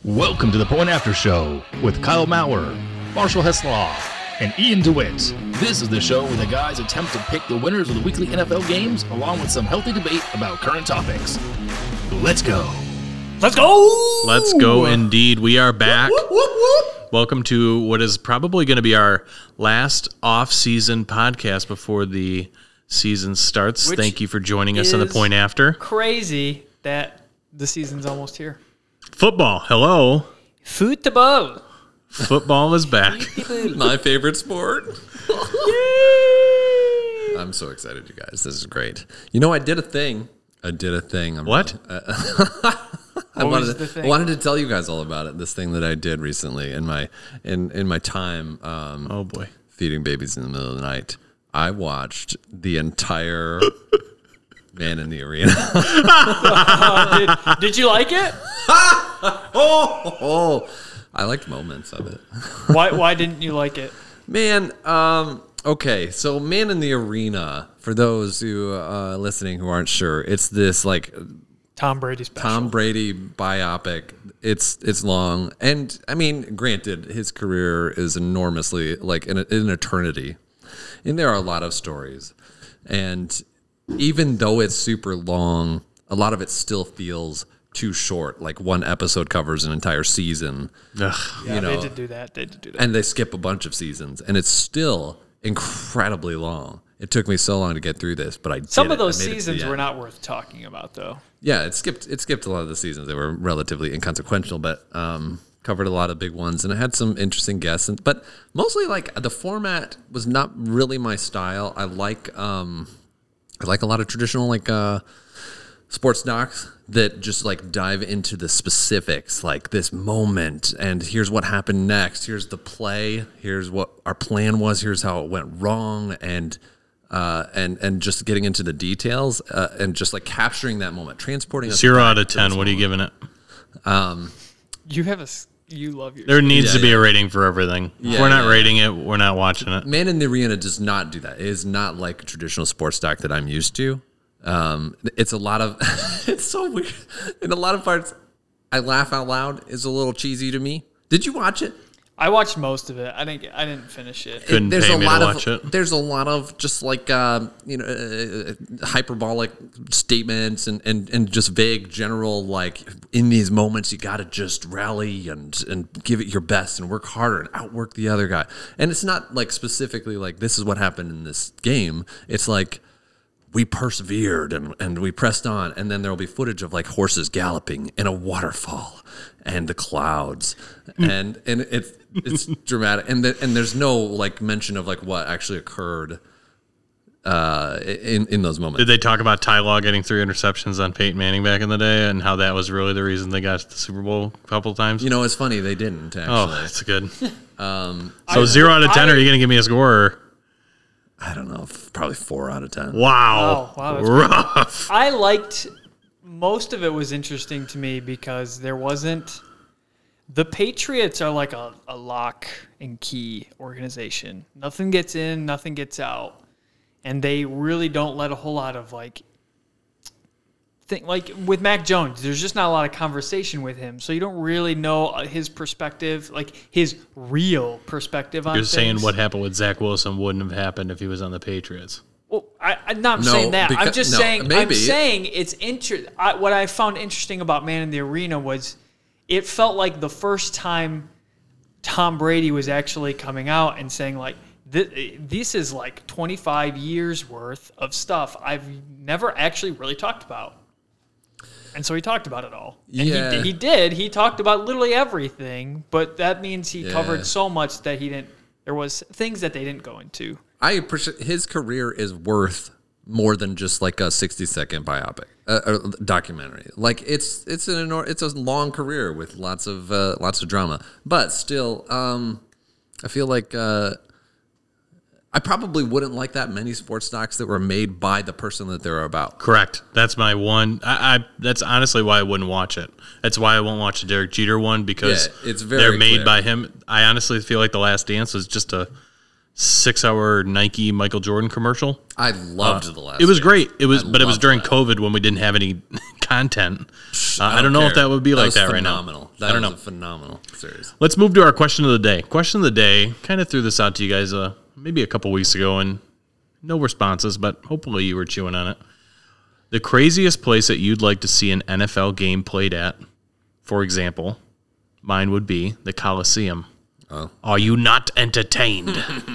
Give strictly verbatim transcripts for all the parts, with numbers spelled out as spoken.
Welcome to the Point After Show with Kyle Maurer, Marshall Heslaw, and Ian DeWitt. This is the show where the guys attempt to pick the winners of the weekly N F L games, along with some healthy debate about current topics. Let's go. Let's go. Let's go indeed. We are back. Whoop, whoop, whoop. Welcome to what is probably going to be our last off-season podcast before the season starts. Which Thank you for joining us on the Point After. Crazy that the season's almost here. Football. Hello. Football. Football is back. My favorite sport. I'm so excited, you guys. This is great. You know, I did a thing. I did a thing. I'm What? Uh, I What wanted was to, the thing? I wanted to tell you guys all about it. This thing that I did recently in my in in my time um, Oh, boy. feeding babies in the middle of the night. I watched the entire Man in the Arena. Uh, did, did you like it? oh, oh, I liked moments of it. Why Why didn't you like it? Man, um, okay, so Man in the Arena, for those who uh, listening who aren't sure, it's this like Tom Brady special. Tom Brady biopic. It's it's long, and I mean, granted, his career is enormously like an, an eternity, and there are a lot of stories, and even though it's super long, a lot of it still feels too short. Like one episode covers an entire season. Ugh. Yeah, you know, they did do that. They did do that. and they skip a bunch of seasons, and it's still incredibly long. It took me so long to get through this, but I did Some it. of those I made it to the seasons were end. not worth talking about, though. Yeah, it skipped. It skipped a lot of the seasons. They were relatively inconsequential, but um, covered a lot of big ones, and it had some interesting guests. And, but mostly, like the format was not really my style. I like um, I like a lot of traditional like uh, sports docs that just like dive into the specifics, like this moment, and here's what happened next. Here's the play. Here's what our plan was. Here's how it went wrong, and. Uh, and and just getting into the details uh, and just like capturing that moment, transporting us Zero back out of to ten. this What are you moment. giving it? You have a s- you love your. There needs Yeah, to be yeah. a rating for everything. Yeah, if we're not yeah, rating it, we're not watching it. Man in the Arena does not do that. It is not like a traditional sports doc that I'm used to. Um, it's a lot of, it's so weird. In a lot of parts, I laugh out loud. It's a little cheesy to me. Did you watch it? I watched most of it. I didn't. I didn't finish it. Couldn't there's pay a me lot to of watch it. there's a lot of just like uh, you know uh, hyperbolic statements and, and and just vague general like in these moments you got to just rally and and give it your best and work harder and outwork the other guy. And it's not like specifically like this is what happened in this game. It's like we persevered and, and we pressed on, and then there will be footage of like horses galloping in a waterfall and the clouds, and and it's it's dramatic, and the, and there's no like mention of like what actually occurred uh, in in those moments. Did they talk about Ty Law getting three interceptions on Peyton Manning back in the day and how that was really the reason they got to the Super Bowl a couple of times? You know, it's funny they didn't actually. oh, that's good. um, So I- zero out of ten, I- or are you going to give me a score? Or? I don't know, f- probably four out of ten. Wow. Oh, wow, that's Rough. I liked most of it. Was interesting to me because there wasn't. The Patriots are like a, a lock and key organization. Nothing gets in, nothing gets out, and they really don't let a whole lot of like. Think like with Mac Jones, there's just not a lot of conversation with him, so you don't really know his perspective, like his real perspective on You're things. saying what happened with Zach Wilson wouldn't have happened if he was on the Patriots. Well, I, I'm not No, saying that. I'm because- just no, saying. I'm maybe. saying it's inter- I, What I found interesting about Man in the Arena was, it felt like the first time Tom Brady was actually coming out and saying like, "This, this is like twenty-five years worth of stuff I've never actually really talked about." And so he talked about it all. And Yeah. he, he did. He talked about literally everything, but that means he Yeah. covered so much that he didn't. There was things that they didn't go into. I appreciate his career is worth more than just like a sixty second biopic uh, or documentary. Like it's it's an enor- it's a long career with lots of uh, lots of drama, but still, um, I feel like uh, I probably wouldn't like that many sports docs that were made by the person that they're about. Correct. That's my one. I, I That's honestly why I wouldn't watch it. That's why I won't watch the Derek Jeter one because Yeah, it's very they're made clear. by him. I honestly feel like The Last Dance was just a six-hour Nike Michael Jordan commercial. I loved the last. It was game. great. It was, I but it was loved during that. COVID when we didn't have any content. Uh, I, don't don't know care. if that would be like was that right now. phenomenal. That I don't was know. a phenomenal series. Let's move to our question of the day. Question of the day. Kind of threw this out to you guys uh, maybe a couple weeks ago, and no responses, but hopefully you were chewing on it. The craziest place that you'd like to see an N F L game played at, for example, mine would be the Coliseum. Oh. Are you not entertained?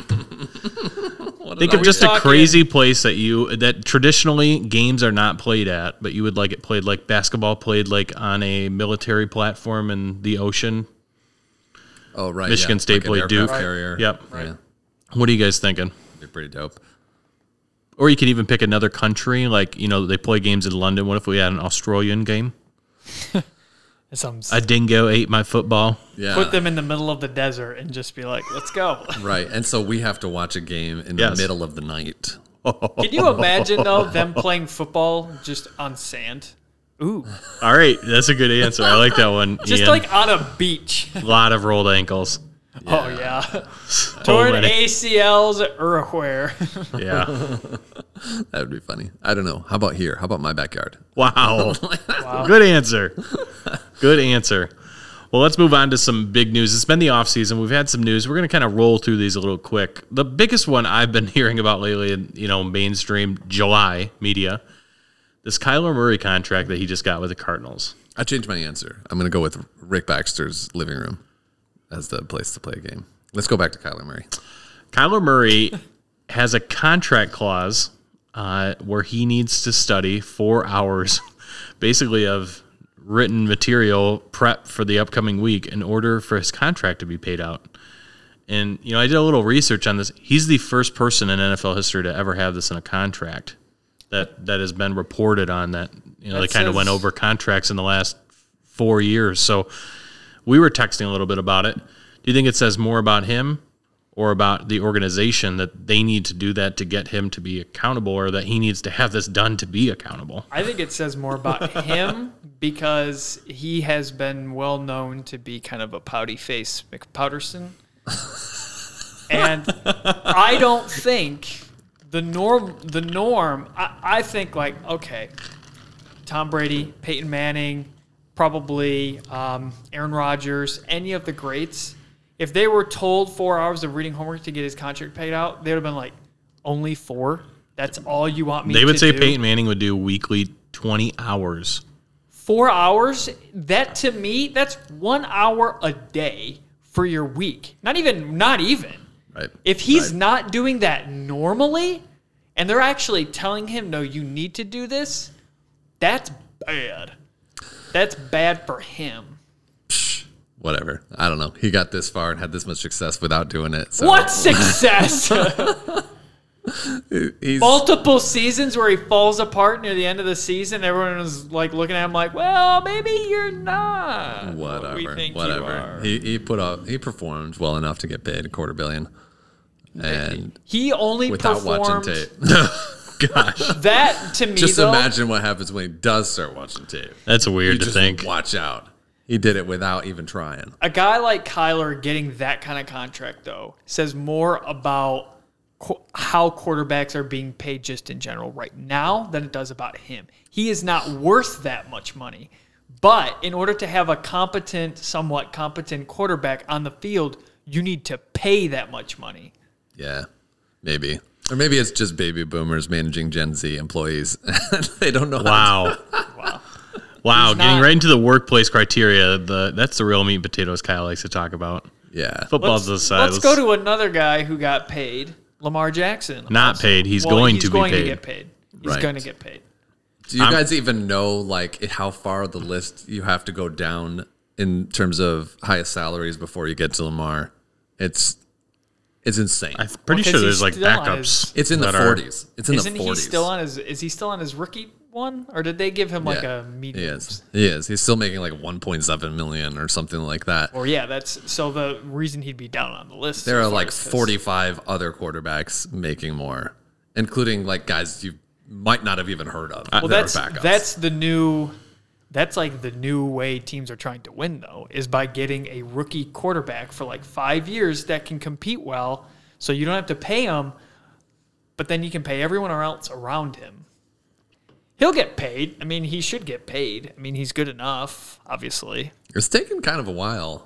Think Are of we just a talking- crazy place that you that traditionally games are not played at, but you would like it played like basketball played like on a military platform in the ocean. Oh right, Michigan yeah. State like an played aircraft Duke. Carrier. Yep. Yeah, What are you guys thinking? be pretty dope. Or you could even pick another country, like, you know, they play games in London. What if we had an Australian game? Some, A dingo ate my football. Yeah, put them in the middle of the desert and just be like, let's go. right. And so we have to watch a game in Yes. the middle of the night. Can you imagine, though, them playing football just on sand? Ooh. All right, that's a good answer. I like that one. Just Ian. like on a beach. a lot of rolled ankles. Oh, yeah. So Torn many. A C Ls or where? Yeah. That would be funny. I don't know. How about here? How about my backyard? Wow. Good answer. Good answer. Well, let's move on to some big news. It's been the off season. We've had some news. We're going to kind of roll through these a little quick. The biggest one I've been hearing about lately in, you know, mainstream July media, this Kyler Murray contract that he just got with the Cardinals. I changed my answer. I'm going to go with Rick Baxter's living room as the place to play a game. Let's go back to Kyler Murray. Kyler Murray has a contract clause uh, where he needs to study four hours, basically, of written material prep for the upcoming week in order for his contract to be paid out. And, you know, I did a little research on this. He's the first person in N F L history to ever have this in a contract that, that has been reported on that, you know, That they kind of says- went over contracts in the last four years. So we were texting a little bit about it. Do you think it says more about him or about the organization that they need to do that to get him to be accountable, or that he needs to have this done to be accountable? I think it says more about him because he has been well known to be kind of a pouty face McPowderson. And I don't think the norm, the norm, I, I think like, okay, Tom Brady, Peyton Manning, probably um, Aaron Rodgers, any of the greats, if they were told four hours of reading homework to get his contract paid out, they would have been like, only four? That's all you want me to They do? would say Peyton Manning would do weekly twenty hours. Four hours? That to me, that's one hour a day for your week. Not even, not even. Right. If he's Right. not doing that normally, and they're actually telling him, no, you need to do this, that's bad. That's bad for him. Whatever. I don't know. He got this far and had this much success without doing it. So What success? He's, Multiple seasons where he falls apart near the end of the season. Everyone was like looking at him like, well, maybe you're not. what we whatever. think you Whatever. are. He he put up. He performed well enough to get paid a quarter billion, and He only without performed watching tape. Gosh, that to me. Just though, imagine what happens when he does start watching tape. that's weird You to just think. watch out. He did it without even trying. a guy like Kyler getting that kind of contract though says more about qu- how quarterbacks are being paid just in general right now than it does about him. He is not worth that much money. But in order to have a competent, somewhat competent quarterback on the field, you need to pay that much money. Yeah, maybe. Or maybe it's just baby boomers managing Gen Z employees. They don't know how to Wow. Wow. Wow, He's getting not- right into the workplace criteria. The that's the real meat and potatoes Kyle likes to talk about. Yeah. Football's Let's, aside. let's go to another guy who got paid, Lamar Jackson. Not Also. paid. He's Well, going he's to be going paid. to get paid. He's Right. going to get paid. Do you I'm- guys even know like how far the list you have to go down in terms of highest salaries before you get to Lamar? It's it's insane. I'm pretty Well, 'cause sure there's he's like still on backups. his- It's in the that are- forties. It's in Isn't the he forties. still on his? Is he still on his rookie one, or did they give him like Yeah. a He medium? is. He is. He's still making like one point seven million or something like that. Or yeah, that's so the reason he'd be down on the list. There so are far like is 'cause- forty-five other quarterbacks making more, including like guys you might not have even heard of. Well, that are that's backups. that's the new. That's like the new way teams are trying to win, though, is by getting a rookie quarterback for like five years that can compete well, So you don't have to pay him, but then you can pay everyone else around him. He'll get paid. I mean, he should get paid. I mean, he's good enough, obviously. It's taken kind of a while.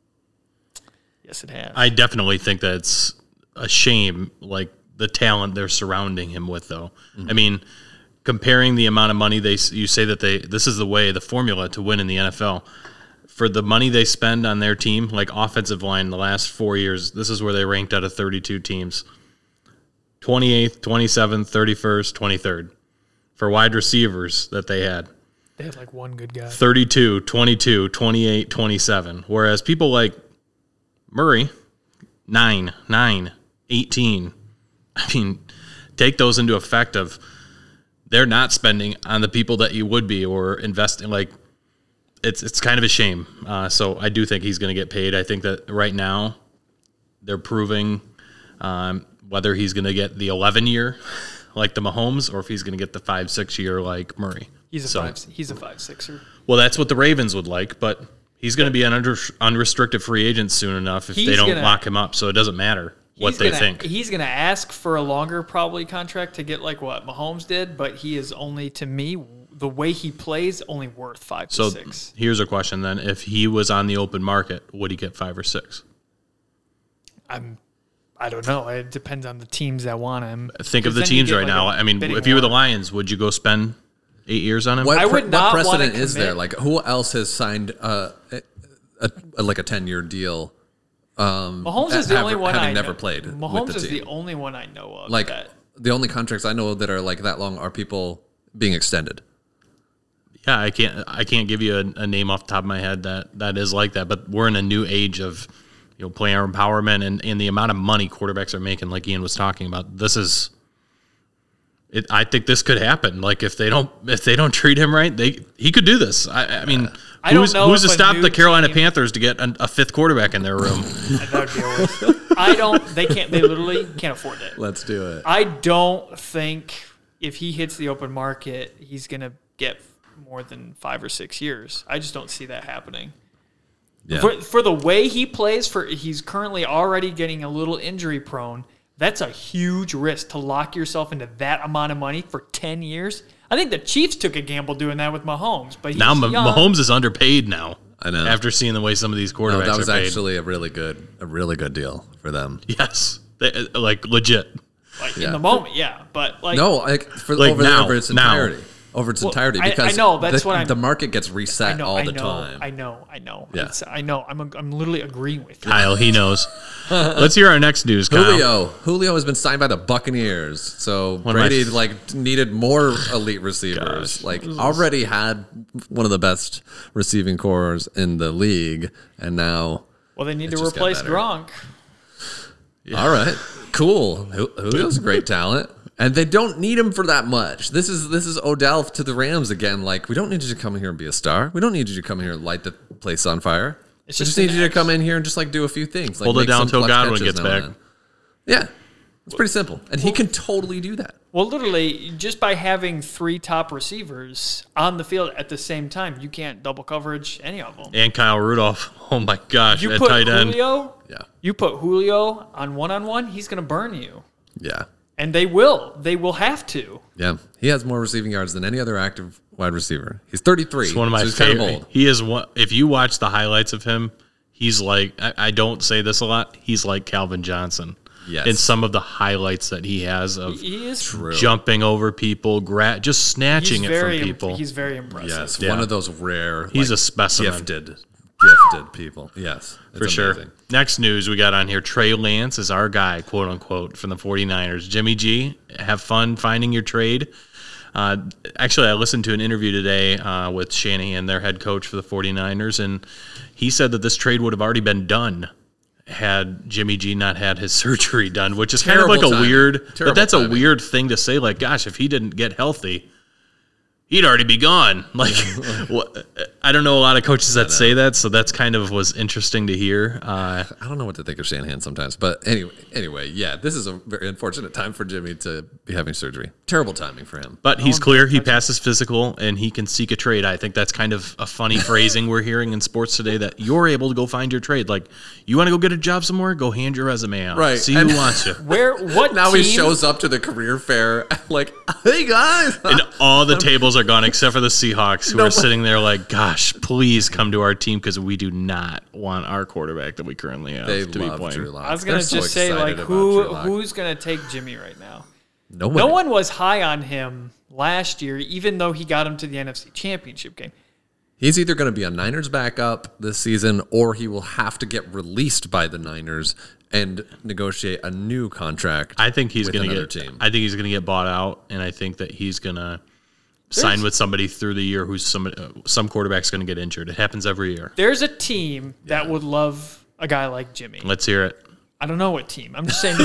Yes, it has. I definitely think that's a shame, like the talent they're surrounding him with, though. Mm-hmm. I mean, comparing the amount of money they you say that they this is the way, the formula to win in the N F L. For the money they spend on their team, like offensive line, the last four years, this is where they ranked out of thirty-two teams. twenty-eighth, twenty-seventh, thirty-first, twenty-third. For wide receivers that they had. They had like one good guy. thirty-two, twenty-two, twenty-eight, twenty-seven. Whereas people like Murray, nine, nine, eighteen. I mean, take those into effect of they're not spending on the people that you would be or investing. Like, it's it's kind of a shame. Uh, so I do think he's going to get paid. I think that right now they're proving um, whether he's going to get the eleven year like the Mahomes or if he's going to get the five six year like Murray. He's a so, five. He's a five sixer. Well, that's what the Ravens would like, but he's going to be an under, unrestricted free agent soon enough if He's they don't gonna- lock him up. So it doesn't matter what He's they gonna, think. He's going to ask for a longer probably contract to get like what Mahomes did, but he is only, to me, the way he plays, only worth five So to six. here's a question then: if he was on the open market, would he get five or six? I'm, I don't know. It depends on the teams that want him. Think of 'Cause the then you teams get, right like, now. a I mean, bidding if you were the war. Lions, would you go spend eight years on him? What, I would pre- not what wanna precedent is there? commit- Like, who else has signed uh, a, a, a like a ten year deal? Um, Mahomes is the have- only one having I never know. played. Mahomes with the is team. the only one I know of. Like that, the only contracts I know that are like that long are people being extended. Yeah, I can't. I can't give you a, a name off the top of my head that, that is like that. But we're in a new age of, you know, player empowerment and, and the amount of money quarterbacks are making. Like Ian was talking about, this is. It, I think this could happen. Like if they don't if they don't treat him right, they he could do this. I, I mean, I don't who's know who's to if a stop new the Carolina team- Panthers to get a, a fifth quarterback in their room? that would be a waste. I don't. They can't. They literally can't afford it. Let's do it. I don't think if he hits the open market, he's gonna get more than five or six years. I just don't see that happening. Yeah. For, for the way he plays, for he's currently already getting a little injury prone. That's a huge risk to lock yourself into that amount of money for ten years. I think the Chiefs took a gamble doing that with Mahomes, but he's Now Mah- young. Mahomes is underpaid now. I know. After seeing the way some of these No, quarterbacks that was are paid. actually a really good, a really good deal for them. Yes, They- like legit. like Yeah. in the moment, yeah. But like No, like for Like over, now, over its now. entirety. Over its Well, entirety, I- I because know, that's the, what I'm- the market gets I reset know, all I the know, time. I know, I know. Yeah. It's, I know. I'm, I'm literally agreeing with you. Kyle, he knows. Let's hear our next news, Kyle. Julio, Julio has been signed by the Buccaneers, so One of my Brady f- like needed more elite receivers. Gosh. Like already had one of the best receiving cores in the league, and now Well, they need It to just got replace better. Gronk. all right, cool. Ju- Julio's a great talent, and they don't need him for that much. This is this is Odell to the Rams again. Like we don't need you to come here and be a star. We don't need you to come here and light the place on fire. It's we just just need an you to ex- come in here and just like do a few things. Like Hold it make down some till clutch Godwin catches gets now and back. then. Yeah, it's pretty simple, and he can totally do that. Well, literally, just by having three top receivers on the field at the same time, you can't double coverage any of them. And Kyle Rudolph. Oh my gosh, You at put tight end. Julio, Yeah, you put Julio on one on one, he's going to burn you, yeah. and they will. They will have to. Yeah, he has more receiving yards than any other active wide receiver. He's thirty-three. It's one of my so he's kind favorite. of old. He is one. If you watch the highlights of him, he's like I, I don't say this a lot. He's like Calvin Johnson. Yes. In some of the highlights that he has of He is True. jumping over people, gra- just snatching he's it very, from people. He's very impressive. Yes, Yeah. one of those rare. He's like, a specimen. Gifted, gifted people. Yes, it's For sure. amazing. Next news we got on here. Trey Lance is our guy, quote unquote, from the 49ers. Jimmy G, have fun finding your trade. Uh, actually, I listened to an interview today uh, with Shanahan, their head coach for the 49ers, and he said that this trade would have already been done had Jimmy G not had his surgery done, which is kind of Terrible like a timing. weird, Terrible but that's timing. a weird thing to say. Like, gosh, if he didn't get healthy, he'd already be gone. Like, what, I don't know a lot of coaches that say that, so that's kind of was interesting to hear. Uh, I don't know what to think of Shanahan sometimes, but anyway, anyway, yeah, this is a very unfortunate time for Jimmy to be having surgery. Terrible timing for him. but he's clear. He passes physical, and he can seek a trade. I think that's kind of a funny phrasing we're hearing in sports today, that you're able to go find your trade. Like, you want to go get a job somewhere? Go hand your resume out. Right. See And- who wants you. Where what Now team? he shows up to the career fair like, hey guys. And all the tables are gone except for the Seahawks, who No, are but- sitting there like, gosh, please come to our team because we do not want our quarterback that we currently have They to be love playing. Drew Lock. I was gonna They're just so say like excited who about Drew Lock. who's gonna take Jimmy right now? No one. No one was high on him last year, even though he got him to the N F C Championship game. He's either going to be a Niners backup this season, or he will have to get released by the Niners and negotiate a new contract. I think he's with going to another get. team. I think he's going to get bought out, and I think that he's going to sign with somebody through the year who's some uh, some quarterback's going to get injured. It happens every year. There's a team that would love a guy like Jimmy. Let's hear it. I don't know what team. I'm just saying.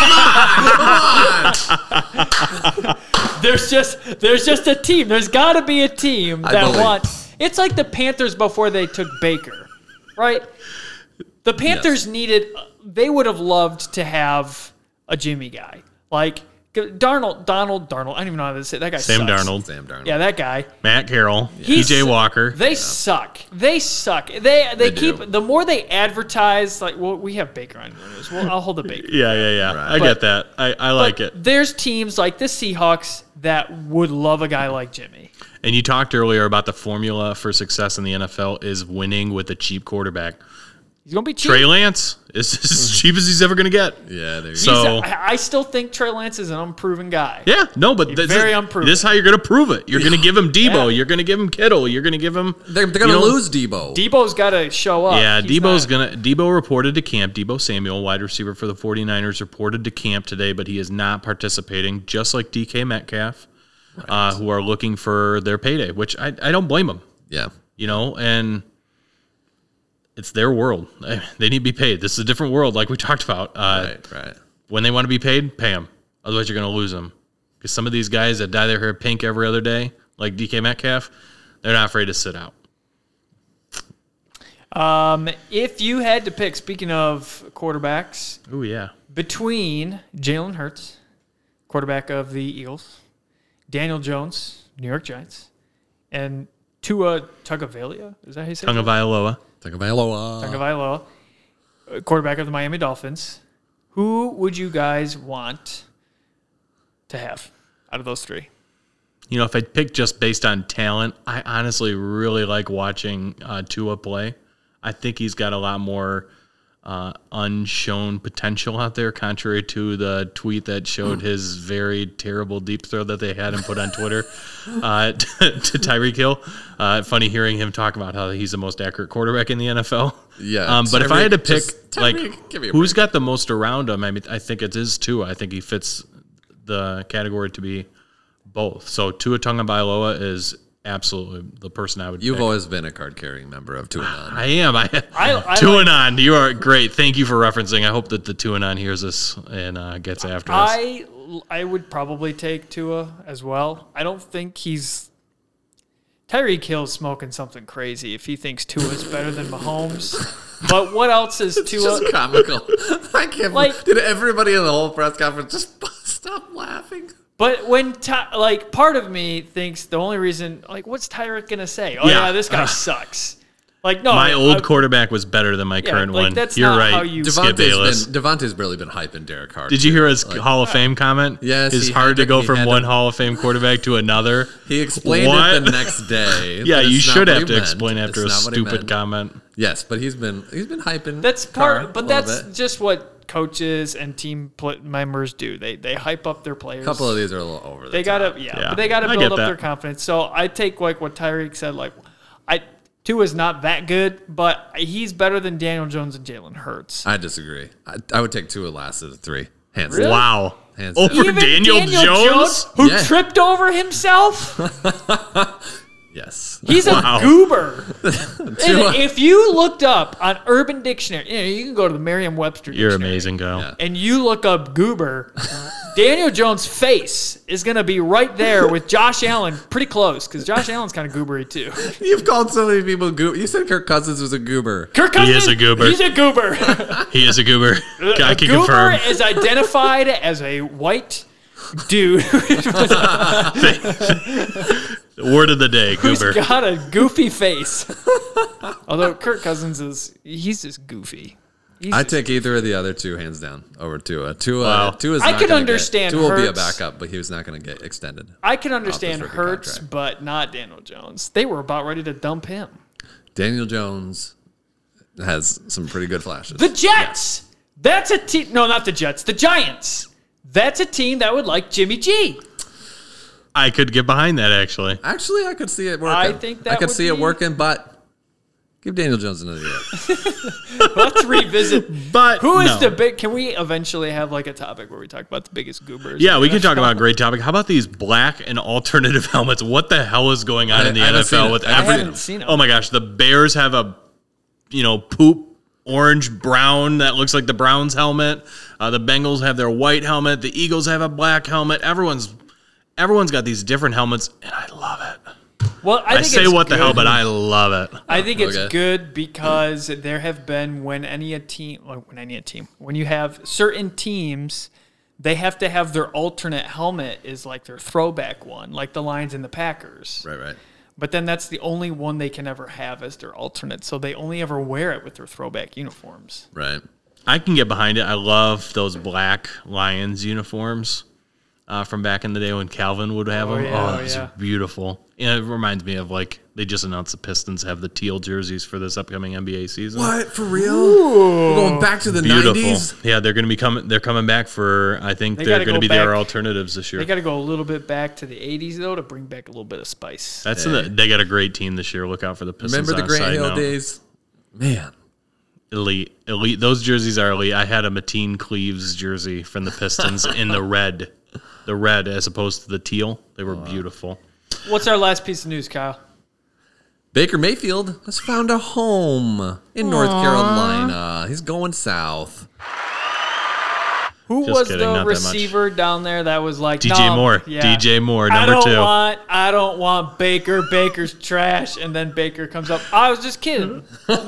There's just there's just a team. There's got to be a team I that believe. wants. It's like the Panthers before they took Baker, right? The Panthers needed. They would have loved to have a Jimmy guy like Darnold. Donald Darnold. I don't even know how to say that guy. Sam sucks. Darnold, Sam Darnold. Yeah, that guy. Matt Carroll, P He's- J Walker. They suck. They suck. They they, They keep do. the more they advertise. Like, well, we have Baker on news. Well, I'll hold the Baker. Yeah, yeah, yeah. Right. I But- get that. I, I like But it. There's teams like the Seahawks that would love a guy like Jimmy. And you talked earlier about the formula for success in the N F L is winning with a cheap quarterback. He's gonna be cheap. Trey Lance is as cheap as he's ever going to get. Yeah, there you So- He's go. a- I I still think Trey Lance is an unproven guy. Yeah, no, but this, very is, unproven. this is how you're going to prove it. You're going to give him Debo. Yeah. You're going to give him Kittle. You're going to give him. They're, they're going you to know, lose Debo. Debo's got to show up. Yeah, He's Debo's not- gonna. Debo reported to camp. Debo Samuel, wide receiver for the 49ers, reported to camp today, but he is not participating. Just like D K Metcalf, uh, who are looking for their payday, which I, I don't blame them. Yeah. You know, and it's their world. They need to be paid. This is a different world, like we talked about. Uh, Right, right. When they want to be paid, pay them. Otherwise, you're going to lose them. Because some of these guys that dye their hair pink every other day, like D K Metcalf, they're not afraid to sit out. Um, if you had to pick, speaking of quarterbacks, Oh yeah. between Jalen Hurts, quarterback of the Eagles, Daniel Jones, New York Giants, and Tua Tagovailoa, is that how you say it? Tagovailoa. Tagovailoa. Tagovailoa, uh, quarterback of the Miami Dolphins. Who would you guys want to have out of those three? You know, if I pick just based on talent, I honestly really like watching uh, Tua play. I think he's got a lot more uh, unshown potential out there, contrary to the tweet that showed his very terrible deep throw that they had him put on Twitter uh, to, to Tyreek Hill. Uh, funny hearing him talk about how he's the most accurate quarterback in the N F L. Yeah, Um, but if I had to Tyreek, pick, just- like, Tyreek, give me a who's break. got the most around him, I mean, I think it is Tua. I think he fits the category to be both. So Tua Tagovailoa is absolutely the person I would You've pick. always been a card-carrying member of Tuanon. I am. I, I- I Tuanon, you are great. Thank you for referencing. I hope that the Tuanon hears this and uh, gets after us. I I would probably take Tua as well. I don't think he's Tyreek Hill's smoking something crazy if he thinks Tua's better than Mahomes. But what else is It's Tua? just comical. I can't. Like- Like, did everybody in the whole press conference just stop laughing? But when Ty, like part of me thinks the only reason like what's Tyreek gonna say? Oh yeah, Yeah. this guy Ugh. sucks. Like no, my I- old I- quarterback was better than my Yeah, current like, one. that's You're not right, how you- Skip Bayless. Devontae's been Devontae's barely been hyping Derek Carr. Did you hear his Hall of Fame comment? Yes, It's he hard had to to- go he from had one to- Hall of Fame quarterback to another. He explained What? it the next day. Yeah, but you it's not should what have he to meant. explain after a It's not what he stupid meant. comment. Yes, but he's been he's been hyping. That's Carr part, a but little that's bit. just what coaches and team pl- members do. They they hype up their players. A couple of these are a little over. The They top. gotta, yeah, Yeah, but they gotta I build get up that. their confidence. So I take like what Tyreek said. Like, I Tua's not that good, but he's better than Daniel Jones and Jalen Hurts. I disagree. I, I would take Tua last of the three. Hands Really? down. Wow. Hands Over down. Even Daniel, Jones? who Yeah. tripped over himself. Yes. He's Wow. a goober. And Tua- if you looked up on Urban Dictionary, you know, you can go to the Merriam-Webster You're Dictionary. amazing, Kyle. Yeah. And you look up goober, Daniel Jones' face is going to be right there with Josh Allen, pretty close, because Josh Allen's kind of goobery too. You've called so many people goober. You said Kirk Cousins was a goober. Kirk Cousins, is a goober. He's a goober. He is a goober. I a can goober confirm. is identified as a white dude Word of the day, who's goober. got a goofy face. Although Kirk Cousins is, he's just goofy. He's I just- take either of the other two hands down over Tua. Tua, Wow. Tua's I not could gonna understand Get, Tua will be a Hurts. backup, but he was not going to get extended. I can understand rookie Hurts, contract. but not Daniel Jones. They were about ready to dump him. Daniel Jones has some pretty good flashes. The Jets. That's a team. No, not the Jets. The Giants. That's a team that would like Jimmy G. I could get behind that, actually. Actually, I could see it working. I think that I could would see it be- working, but give Daniel Jones another year. Let's revisit. But Who is no. the big? Can we eventually have like a topic where we talk about the biggest goobers? Yeah, we can talk about a great topic. How about these black and alternative helmets? What the hell is going on I- in the I haven't N F L seen it. with I every? haven't seen it. Oh my gosh, the Bears have a, you know, poop orange brown that looks like the Browns helmet. Uh, the Bengals have their white helmet. The Eagles have a black helmet. Everyone's everyone's got these different helmets, and I love it. Well, I, I, think say it's what the good. hell, but I love it. I think it's Okay. good because there have been when any a team, well, when any a team, when you have certain teams, they have to have their alternate helmet is like their throwback one, like the Lions and the Packers. Right, right. But then that's the only one they can ever have as their alternate, so they only ever wear it with their throwback uniforms. Right. I can get behind it. I love those black Lions uniforms uh, from back in the day when Calvin would have Oh, them. yeah, oh, oh, those yeah. are beautiful. And it reminds me of like they just announced the Pistons have the teal jerseys for this upcoming N B A season. What for real? We're going back to the Beautiful. nineties. Yeah, they're going to be coming. They're coming back for. I think They they are gotta going to go be their back- alternatives this year. They got to go a little bit back to the eighties though to bring back a little bit of spice. That's in the, they got a great team this year. Look out for the Pistons. Remember the on a Grant side Hill note. days? Man, Elite, elite. Those jerseys are elite. I had a Mateen Cleaves jersey from the Pistons in the red, the red as opposed to the teal. They were beautiful. What's our last piece of news, Kyle? Baker Mayfield has found a home in North Carolina. He's going south. Who Just was kidding, the not that much. receiver down there that was like D J no, Moore. yeah. D J Moore, I number don't two. want. I don't want Baker. Baker's trash. And then Baker comes up. I was just kidding.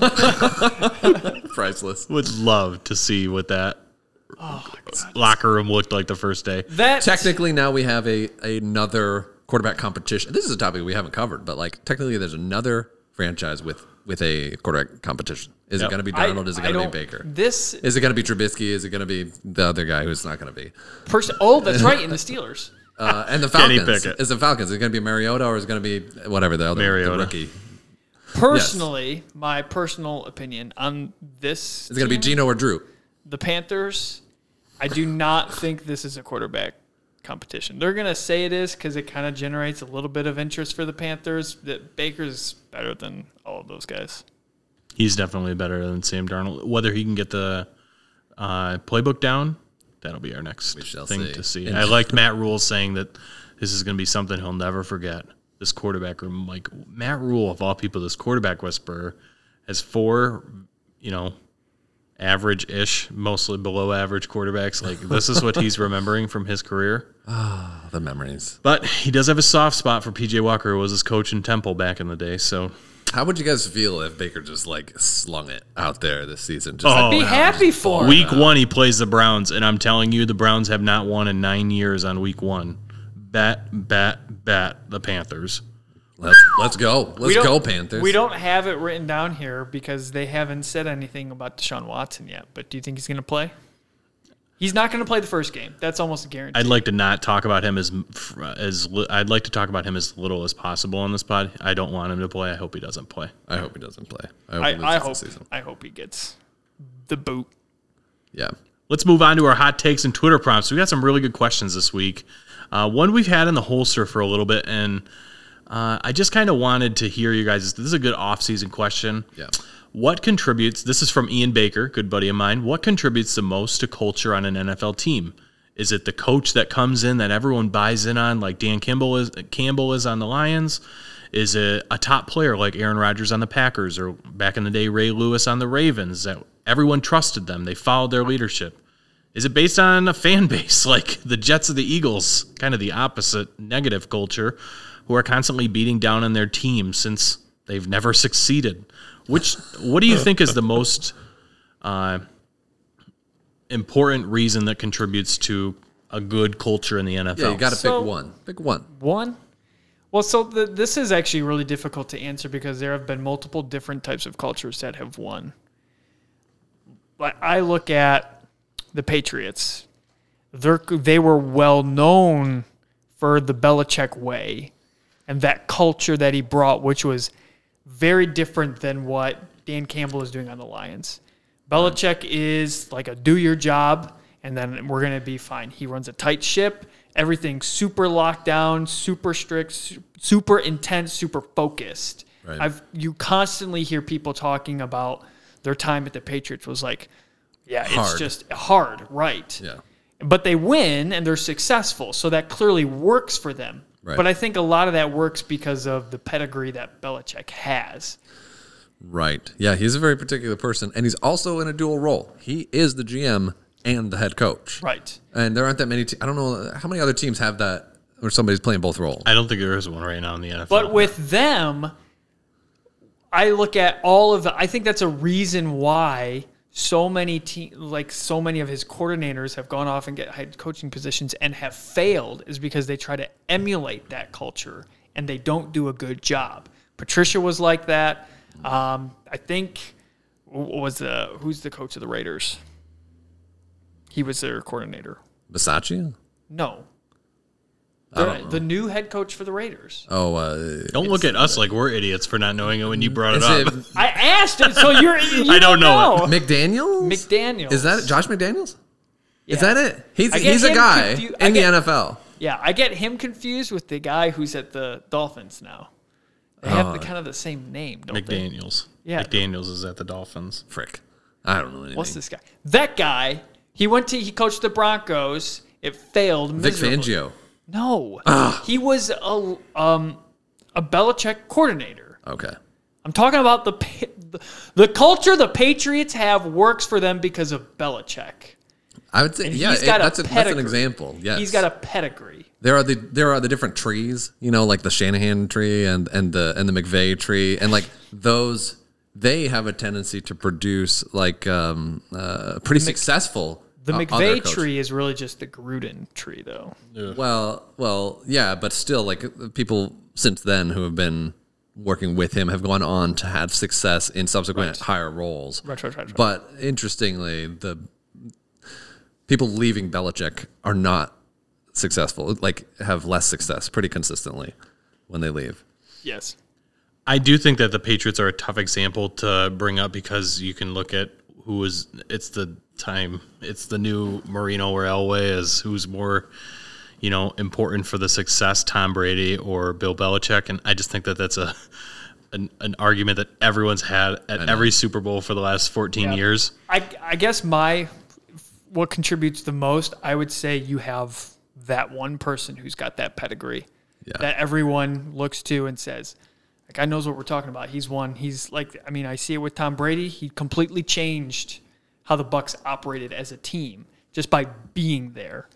Priceless. Would love to see what that Oh, locker room looked like the first day. That Technically, now we have a another quarterback competition. This is a topic we haven't covered, but like technically, there's another franchise with with a quarterback competition. Is Yep. it going to be I- Darnold? Is it I going to don't- be Baker? This Is it going to be Trubisky? Is it going to be the other guy who's not going to be? person. Oh, that's right. In the Steelers. Uh, and the Kenny Falcons. Pickett. Is the Falcons? Is it going to be Mariota or is it going to be whatever the other the Mariota. rookie? Personally, my personal opinion on this. Is it going to be team, Gino or Drew? the Panthers? I do not think this is a quarterback competition. They're gonna say it is because it kind of generates a little bit of interest for the Panthers. That Baker's better than all of those guys. He's definitely better than Sam Darnold. Whether he can get the uh, playbook down, that'll be our next shall thing see. to see. And- I liked Matt Rule saying that this is going to be something he'll never forget. This quarterback room, like Matt Rule of all people, this quarterback whisperer, has four, you know, average-ish, mostly below average quarterbacks. Like this is what he's remembering from his career. Oh, the memories. But he does have a soft spot for P J Walker, who was his coach in Temple back in the day. So How would you guys feel if Baker just like slung it out there this season? Just Oh, Be happy for him. week one, he plays the Browns, and I'm telling you, the Browns have not won in nine years on week one. Bet, bet, bet the Panthers. let's let's go. We Let's don't- go, Panthers. We don't have it written down here because they haven't said anything about Deshaun Watson yet. But do you think he's going to play? He's not going to play the first game. That's almost a guarantee. I'd like to not talk about him as as li- I'd like to talk about him as little as possible on this pod. I don't want him to play. I hope he doesn't play. I hope he doesn't play. I hope I, he loses I the hope. season. I hope he gets the boot. Yeah. Let's move on to our hot takes and Twitter prompts. We got some really good questions this week. Uh, one we've had in the holster for a little bit, and uh, I just kind of wanted to hear you guys. This is a good off-season question. Yeah. What contributes, this is from Ian Baker, good buddy of mine, what contributes the most to culture on an N F L team? Is it the coach that comes in that everyone buys in on, like Dan Campbell is, Campbell is on the Lions? Is it a top player like Aaron Rodgers on the Packers, or back in the day, Ray Lewis on the Ravens, that everyone trusted them? They followed their leadership. Is it based on a fan base like the Jets or the Eagles, kind of the opposite, negative culture, who are constantly beating down on their team since they've never succeeded? Which, what do you think is the most uh, important reason that contributes to a good culture in the N F L? Yeah, you got to So- pick one. Pick one. One? Well, so the, this is actually really difficult to answer because there have been multiple different types of cultures that have won. But I look at the Patriots. They're, they were well known for the Belichick way and that culture that he brought, which was very different than what Dan Campbell is doing on the Lions. Belichick is like a do your job, and then we're going to be fine. He runs a tight ship. Everything's super locked down, super strict, su- super intense, super focused. Right. I've you constantly hear people talking about their time at the Patriots was like, yeah, it's Hard. just hard, right? Yeah. But they win and they're successful, so that clearly works for them. Right. But I think a lot of that works because of the pedigree that Belichick has. Right. Yeah, he's a very particular person, and he's also in a dual role. He is the G M and the head coach. Right. And there aren't that many. Te- I don't know how many other teams have that, where somebody's playing both roles. I don't think there is one right now in the N F L. But with them, I look at all of the. I think that's a reason why so many te- like so many of his coordinators have gone off and get head coaching positions and have failed, is because they try to emulate that culture and they don't do a good job. Patricia was like that. Um, I think what was the who's the coach of the Raiders? He was their coordinator. Bisaccia? No. I don't The, know. the new head coach for the Raiders. Oh, uh, Don't look at us like we're idiots for not knowing it when you brought it is up. it I asked it, so you're. You I don't know it. McDaniels? McDaniels. Is that it? Josh McDaniels? Yeah. Is that it? He's I get he's a him guy confu- I in the get- N F L. Yeah, I get him confused with the guy who's at the Dolphins now. They have the kind of the same name, don't they? McDaniels. Yeah. McDaniels is at the Dolphins. Frick. I don't know anything. What's this guy? That guy. He went to. He coached the Broncos. It failed. Vic miserably. Fangio. No, he was a um a Belichick coordinator. Okay. I'm talking about the pa- the, the culture the Patriots have works for them because of Belichick. I would say, And yeah, he's it- got a that's, a, that's an pedigree. example. Yes. He's got a pedigree. There are the there are the different trees, you know, like the Shanahan tree and and the and the McVay tree, and like those, they have a tendency to produce like um, uh, pretty successful. The uh, other McVay coaches. tree is really just the Gruden tree, though. Well, well, yeah, but still, like people since then who have been working with him have gone on to have success in subsequent higher roles. Right, right, right, right. But interestingly, the people leaving Belichick are not successful. Like have less success pretty consistently when they leave. Yes. I do think that the Patriots are a tough example to bring up because you can look at who is, it's the time, it's the new Marino or Elway is who's more, you know, important for the success, Tom Brady or Bill Belichick. And I just think that that's a an, an argument that everyone's had at every Super Bowl for the last fourteen Yeah. years. I, I guess my what contributes the most, I would say you have that one person who's got that pedigree Yeah. that everyone looks to and says, like, guy knows what we're talking about. He's won. He's like, I mean, I see it with Tom Brady. He completely changed how the Bucs operated as a team just by being there.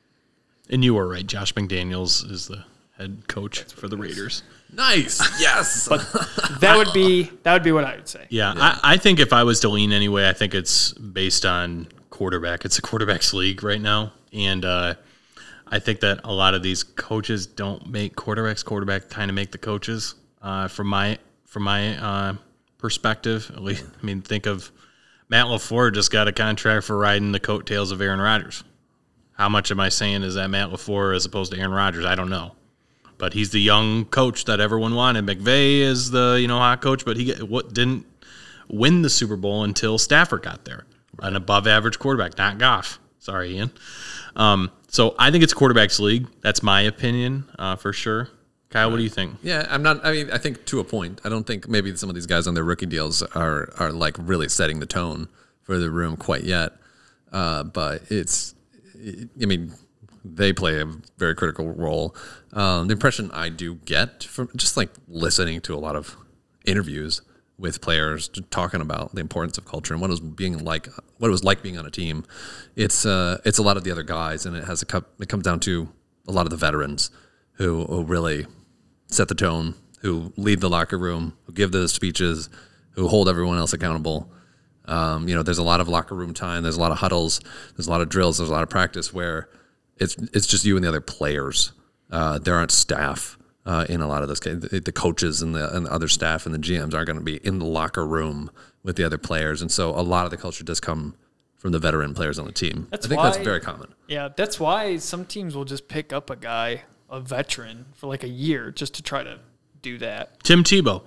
And you were right. Josh McDaniels is the head coach for the Raiders. Nice. Yes. That would be that would be what I would say. Yeah, I, I think if I was to lean anyway, I think it's based on quarterback. It's a quarterback's league right now. And uh, I think that a lot of these coaches don't make quarterbacks. Quarterback kind of make the coaches. Uh, from my from my uh, perspective, at least, I mean, think of Matt LaFleur just got a contract for riding the coattails of Aaron Rodgers. How much am I saying is that Matt LaFleur as opposed to Aaron Rodgers? I don't know. But he's the young coach that everyone wanted. McVay is the, you know, hot coach, but he get, what didn't win the Super Bowl until Stafford got there. An above-average quarterback, not Goff. Sorry, Ian. Um, so I think it's quarterback's league. That's my opinion uh, for sure. Kyle, what do you think? Yeah, I'm not. I mean, I think to a point. I don't think maybe some of these guys on their rookie deals are are like really setting the tone for the room quite yet. Uh, but it's, I mean, they play a very critical role. Um, the impression I do get from just like listening to a lot of interviews with players talking about the importance of culture and what it was being like, what it was like being on a team. It's uh, it's a lot of the other guys, and it has a cup. It comes down to a lot of the veterans who, who really set the tone, who lead the locker room, who give the speeches, who hold everyone else accountable. Um, you know, there's a lot of locker room time. There's a lot of huddles. There's a lot of drills. There's a lot of practice where it's it's just you and the other players. Uh, there aren't staff. Uh, in a lot of those cases, the, the coaches and the, and the other staff and the G Ms aren't going to be in the locker room with the other players. And so a lot of the culture does come from the veteran players on the team. That's I think why, that's very common. Yeah, that's why some teams will just pick up a guy, a veteran, for like a year just to try to do that. Tim Tebow.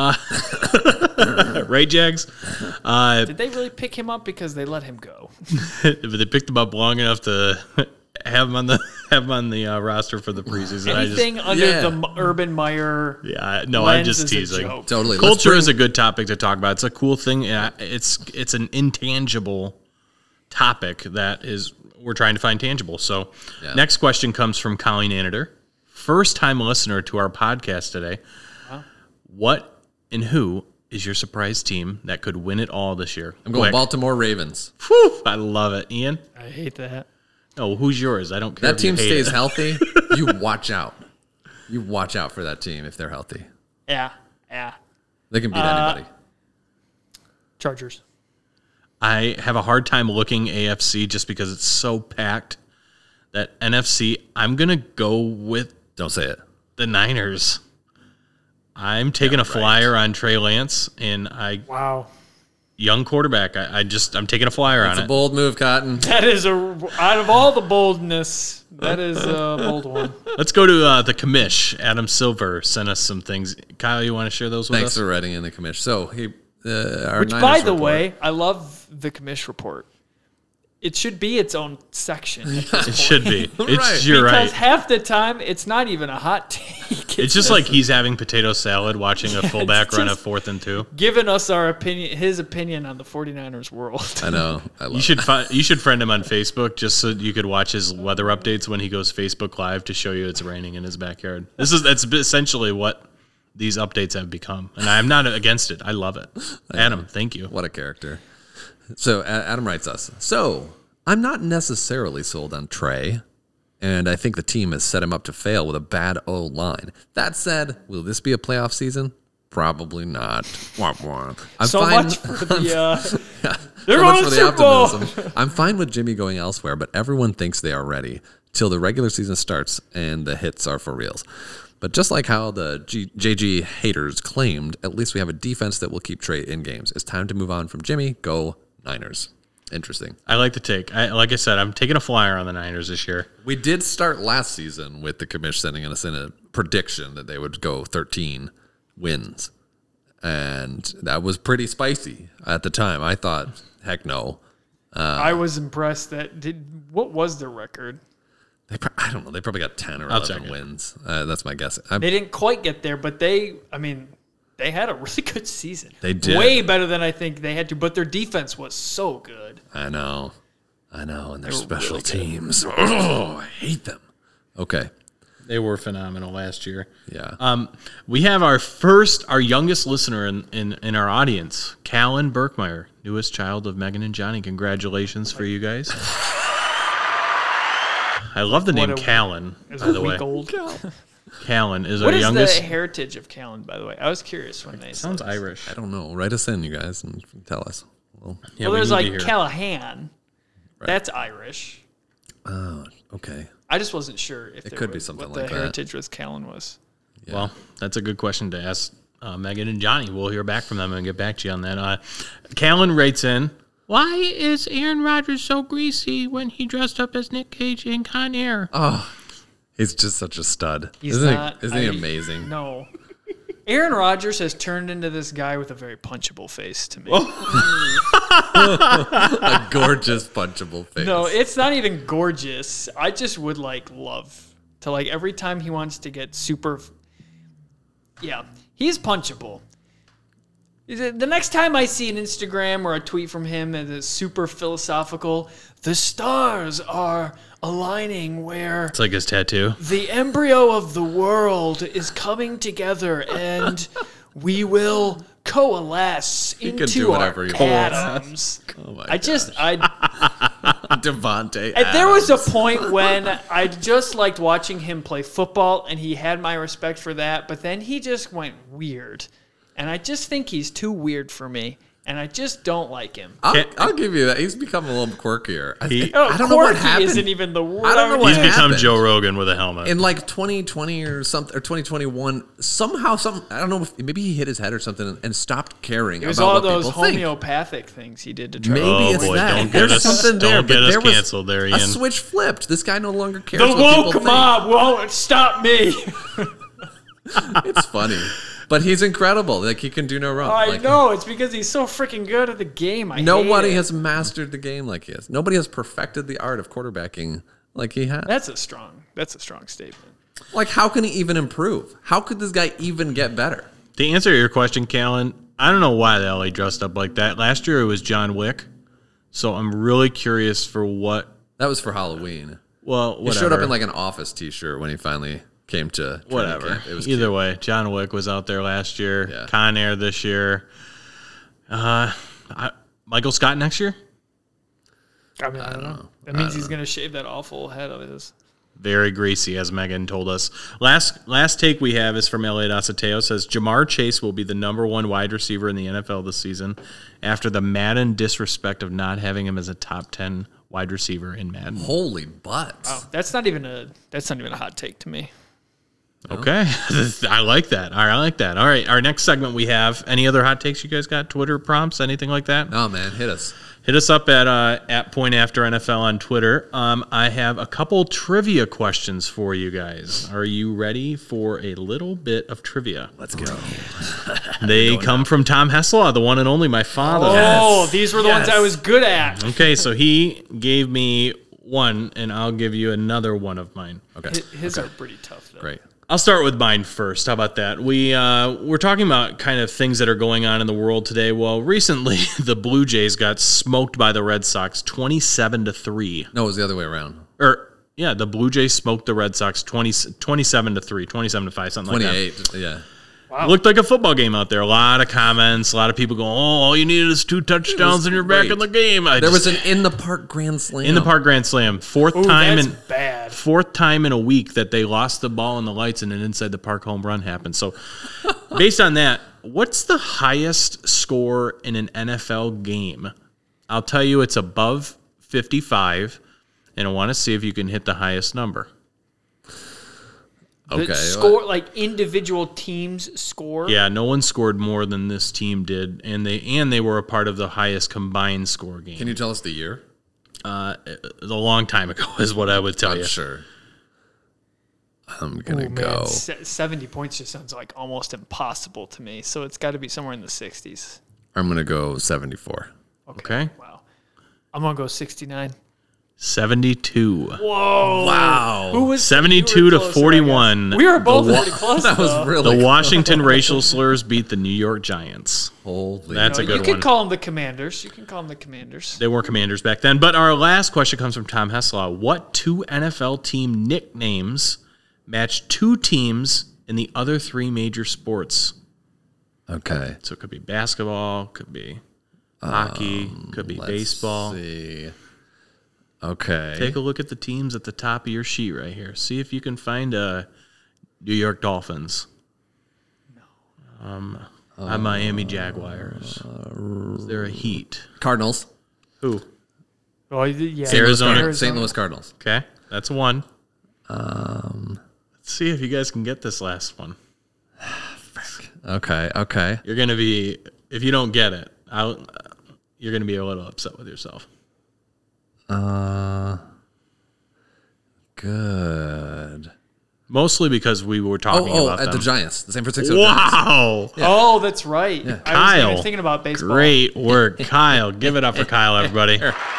Uh, right, Jags? Uh, Did they really pick him up because they let him go? but they picked him up long enough to have him on the have him on the uh, roster for the preseason. Anything I just, under Yeah. the M- Urban Meyer yeah, no, lens I'm just is a teasing. joke. Totally. Let's Culture bring- is a good topic to talk about. It's a cool thing. Yeah, It's it's an intangible topic that is we're trying to find tangible. So, Yeah. next question comes from Colleen Aniter, first time listener to our podcast today. Wow. What and who is your surprise team that could win it all this year? I'm going Quick. Baltimore Ravens. Whew, I love it, Ian. I hate that. No, who's yours? I don't care. That if you team hate stays it. healthy. You watch out. You watch out for that team if they're healthy. Yeah, yeah. They can beat Uh, anybody. Chargers. I have a hard time looking A F C just because it's so packed. That N F C, I'm gonna go with Don't say it. the Niners. I'm taking a flyer on Trey Lance, and I Wow. young quarterback. I, I just I'm taking a flyer It's on a it. bold move, Cotton. That is a out of all the boldness, that is a bold one. Let's go to uh, the commish. Adam Silver sent us some things. Kyle, you want to share those with Thanks us? for writing in the commission. So, he, uh, our Which, Niners by the report- way, I love the commish report. It should be its own section. It should be. It's Right. you're Because right. half the time, it's not even a hot take. It's just like he's having potato salad watching a fullback run a just- fourth and two. giving us our opinion, his opinion on the 49ers world. I know. I love You it. should fi- you should friend him on Facebook just so you could watch his weather updates when he goes Facebook Live to show you it's raining in his backyard. This is that's essentially what these updates have become, and I'm not against it. I love it. Adam, thank you. What a character. So A- Adam writes us. So I'm not necessarily sold on Trey, and I think the team has set him up to fail with a bad O line. That said, will this be a playoff season? Probably not. Womp womp. I'm so fine- much for the. Uh, so they're much going for to the Super Bowl. optimism. I'm fine with Jimmy going elsewhere, but everyone thinks they are ready till the regular season starts and the hits are for reals. But just like how the G- J G haters claimed, at least we have a defense that will keep Trey in games. It's time to move on from Jimmy. Go Niners. Interesting. I like the take. I, like I said, I'm taking a flyer on the Niners this year. We did start last season with the commish sending us in a prediction that they would go thirteen wins. And that was pretty spicy at the time. I thought, heck no. I was impressed that did. What was their record? They, pro- I don't know. They probably got ten or I'll check eleven it. wins. Uh, that's my guess. I'm, They didn't quite get there, but they. I mean, they had a really good season. They did. Way better than I think they had to. But their defense was so good. I know. I know. And their were special really good. teams. Oh, I hate them. Okay. They were phenomenal last year. Yeah. Um, we have our first, our youngest listener in, in, in our audience, Callan Berkmeyer, newest child of Megan and Johnny. Congratulations for you guys. I love the What name a- Callan, It was by a the way. week old. Callan is What our is youngest. the heritage of Callan, by the way? I was curious when they said Sounds this. Irish. I don't know. Write us in, you guys, and tell us. Well, Yeah, well, we there's need to like hear. Callahan. That's Irish. oh, okay. I just wasn't sure if there could be was, something what like the that. heritage with Callan was. Well, that's a good question to ask uh, Megan and Johnny. We'll hear back from them and get back to you on that. Uh, Callan writes in, why is Aaron Rodgers so greasy when he dressed up as Nick Cage in Con Air? Oh, he's just such a stud. He's isn't not. he, isn't he I- amazing? No. Aaron Rodgers has turned into this guy with a very punchable face to me. A gorgeous, punchable face. No, it's not even gorgeous. I just would like love to like every time he wants to get super. Yeah, he's punchable. The next time I see an Instagram or a tweet from him that is super philosophical, the stars are aligning where It's like his tattoo. the embryo of the world is coming together and we will coalesce could into do our whatever he atoms. Oh my I just, I Devontae. And there was a point when I just liked watching him play football, and he had my respect for that. But then he just went weird, and I just think he's too weird for me, and I just don't like him. I'll, I'll give you that. He's become a little quirkier. I, He- Oh, I don't know what quirky happened. Isn't even the word. I don't know would what He's use. become happened? Joe Rogan with a helmet. In like twenty twenty or something, or twenty twenty-one, somehow, some I don't know, if, maybe he hit his head or something and stopped caring It was about all what those people think. homeopathic things he did to try. Maybe Oh, it's boy, that. don't get There's us- something there. don't get but us there was canceled there, a Ian. switch flipped. This guy no longer cares The what people woke think. mob won't stop me. It's funny, but he's incredible. Like he can do no wrong. I Like, know it's because he's so freaking good at the game. I Nobody hate it. has mastered the game like he has. Nobody has perfected the art of quarterbacking like he has. That's a strong. That's a strong statement. Like, how can he even improve? How could this guy even get better? To answer your question, Callan, I don't know why the hell he dressed up like that. Last year it was John Wick, so I'm really curious for what. That was for Halloween. Well, He whatever. showed up in like an Office T-shirt when he finally came to training whatever. camp. It was Either cute. way, John Wick was out there last year. Yeah. Con Air this year. Uh, I, Michael Scott next year. I mean, I don't know. That means he's gonna shave that awful head of his. Very greasy, as Megan told us. Last last take we have is from Elliot Aceteo. Says Jamar Chase will be the number one wide receiver in the N F L this season after the Madden disrespect of not having him as a top ten wide receiver in Madden. Holy butts. Oh, that's not even a. That's not even a hot take to me. Okay, I like that. All right, I like that. All right, our next segment we have. Any other hot takes you guys got? Twitter prompts, anything like that? Oh, man, hit us. Hit us up at uh, at Point After N F L on Twitter. Um, I have a couple trivia questions for you guys. Are you ready for a little bit of trivia? Let's go. They come from Tom Heslaw, the one and only my father. Oh, these were the ones Yes. I was good at. Okay, so he gave me one, and I'll give you another one of mine. Okay. Hi- His are pretty tough, though. Great. I'll start with mine first. How about that? We uh, we're talking about kind of things that are going on in the world today. Well, recently the Blue Jays got smoked by the Red Sox, twenty-seven to three. No, it was the other way around. Or yeah, the Blue Jays smoked the Red Sox twenty, twenty-seven to three, twenty-seven to five, something like that. twenty-eight. Yeah. Wow. Looked like a football game out there. A lot of comments. A lot of people going, "Oh, all you needed is two touchdowns, and you're back great. in the game." I There just- was an in the park grand slam. in the park grand slam, fourth Ooh, time that's in bad. fourth time in a week that they lost the ball in the lights and an inside the park home run happened. So, based on that, what's the highest score in an N F L game? I'll tell you, it's above fifty-five, and I want to see if you can hit the highest number. The Okay. score, like individual teams score. Yeah, no one scored more than this team did, and they and they were a part of the highest combined score game. Can you tell us the year? Uh, it was a long time ago, is what I would tell I'm you. sure. I'm Ooh, gonna man, go. se- seventy points just sounds like almost impossible to me. So it's got to be somewhere in the sixties. I'm gonna go seventy-four. Okay, Wow. I'm gonna go sixty-nine. seventy-two. Whoa. Wow. Who was seventy-two you were to closer, I guess. forty-one. We were both The wa- pretty close. That was though. really The Washington racial slurs beat the New York Giants. holy. That's No, a good you can one. call them the Commanders. You can call them the Commanders. They were Commanders back then. But our last question comes from Tom Heslaw. What two N F L team nicknames match two teams in the other three major sports? Okay. So it could be basketball, could be hockey, could be Let's baseball. see. Okay. Take a look at the teams at the top of your sheet right here. See if you can find uh, New York Dolphins. No. Um, uh, Miami Jaguars. Is there a Heat? Cardinals. Who? Oh, yeah. Saint Louis Arizona. Cardinals. Saint Louis Cardinals. Okay, that's one. Um. Let's see if you guys can get this last one. Okay. Okay. You're gonna be if you don't get it, I'll, you're gonna be a little upset with yourself. Uh. Good. Mostly because we were Oh, talking oh, about at them. the Giants, the San Francisco Giants. Wow! Oh, that's right. I was Kyle, even thinking about baseball. Great work, Kyle. Give it up for Kyle, everybody.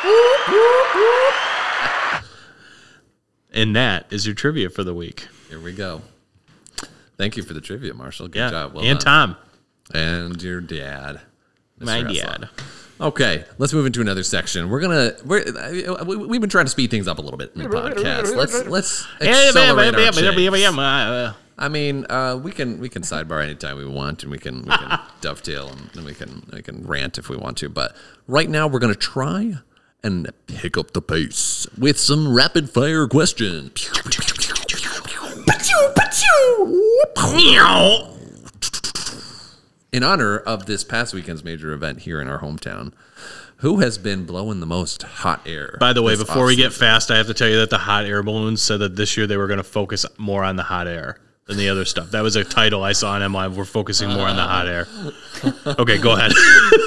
And that is your trivia for the week. Here we go. Thank you for the trivia, Marshall. Good Yeah, job. Well and done. Tom. And your dad. My Mister dad. Hessler. Okay, let's move into another section. We're gonna we're, uh, we- we've been trying to speed things up a little bit in the podcast. Let's let's accelerate our change. I mean, uh, we can we can sidebar anytime we want, and we can we can dovetail and, and we can we can rant if we want to. But right now, we're gonna try and pick up the pace with some rapid fire questions. In honor of this past weekend's major event here in our hometown, who has been blowing the most hot air? By the way, this before we get offseason? fast, I have to tell you that the hot air balloons said that this year they were going to focus more on the hot air than the other stuff. That was a title I saw on M Live. We're focusing more on the hot air. Okay, go ahead.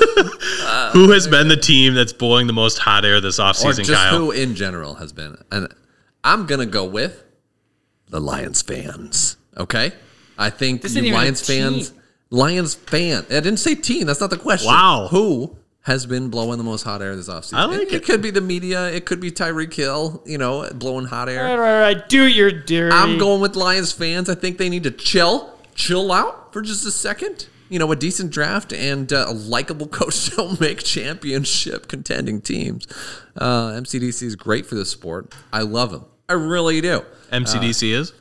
Who has been the team that's blowing the most hot air this or offseason, just Kyle? who in general has been? And I'm gonna go with the Lions fans. Okay, I think This you isn't even a Lions fans, team. Lions fan. I didn't say team. That's not the question. Wow. Who has been blowing the most hot air this offseason? I like it. it. could be the media. It could be Tyreek Hill. You know, blowing hot air. All right, all right, do your dirty. I'm going with Lions fans. I think they need to chill, chill out for just a second. You know, a decent draft and uh, a likable coach don't make championship contending teams. Uh, M C D C is great for this sport. I love him. I really do. M C D C is?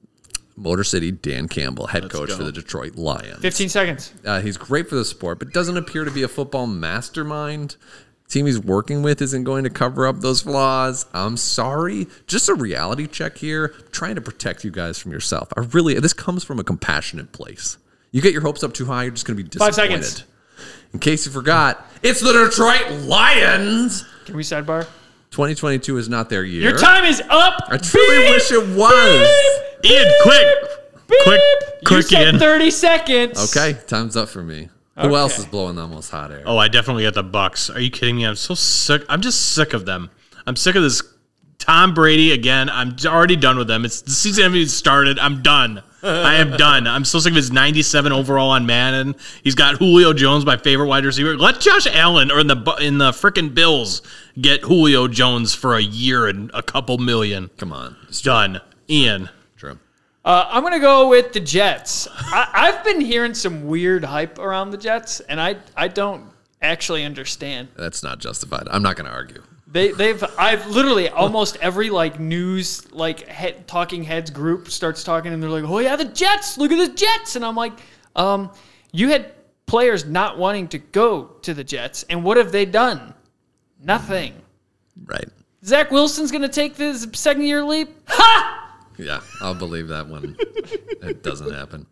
Motor City Dan Campbell, head coach go. for the Detroit Lions. fifteen seconds. Uh, he's great for the sport, but doesn't appear to be a football mastermind. Team he's working with isn't going to cover up those flaws. I'm sorry. Just a reality check here. I'm trying to protect you guys from yourself. I really, this comes from a compassionate place. You get your hopes up too high, you're just going to be disappointed. Five seconds. In case you forgot, it's the Detroit Lions. Can we sidebar? twenty twenty-two is not their year. Your time is up. I truly wish it was. Ian, quick. Quick, You quick, said Ian. thirty seconds. Okay, time's up for me. Who Okay. else is blowing the most hot air? Oh, I definitely got the Bucks. Are you kidding me? I'm so sick. I'm just sick of them. I'm sick of this Tom Brady again. I'm already done with them. It's the season hasn't even started. I'm done. I am done. I'm so sick of his ninety-seven overall on Madden. He's got Julio Jones, my favorite wide receiver. Let Josh Allen or in the Bu- in the frickin' Bills get Julio Jones for a year and a couple million. Come on. It's done. Ian. True. Uh, I'm gonna go with the Jets. I, I've been hearing some weird hype around the Jets, and I I don't actually understand. That's not justified. I'm not going to argue. They they've I've literally almost every like news like head, talking heads group starts talking, and they're like, oh yeah, the Jets. Look at the Jets, and I'm like, um, you had players not wanting to go to the Jets, and what have they done? Nothing. Right. Zach Wilson's gonna take this second year leap. Ha! Yeah, I'll believe that when it doesn't happen.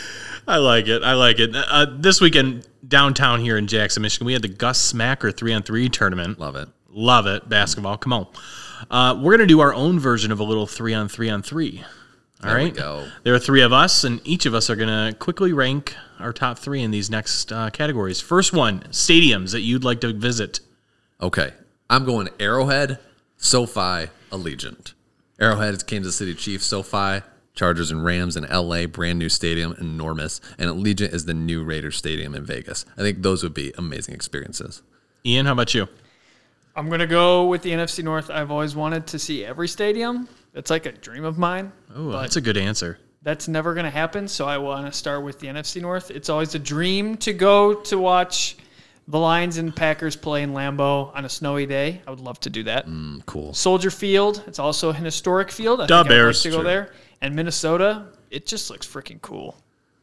I like it. I like it. Uh, this weekend downtown here in Jackson, Michigan, we had the Gus Smacker three on three tournament. Love it. Love it. Basketball. Come on. Uh, we're going to do our own version of a little three on three on three. All There we right. go. There are three of us, and each of us are going to quickly rank our top three in these next uh, categories. First one, stadiums that you'd like to visit. Okay. I'm going Arrowhead, SoFi, Allegiant. Arrowhead is Kansas City Chiefs, SoFi, Chargers and Rams in L A, brand new stadium, enormous. And Allegiant is the new Raiders Stadium in Vegas. I think those would be amazing experiences. Ian, how about you? I'm gonna go with the N F C North. I've always wanted to see every stadium. It's like a dream of mine. Oh, but that's a good answer. that's never gonna happen. So I want to start with the N F C North. It's always a dream to go to watch the Lions and Packers play in Lambeau on a snowy day. I would love to do that. Mm, cool. Soldier Field. It's also an historic field. I Duh, think I'd like Bears. to go Sure. there. And Minnesota. It just looks freaking cool.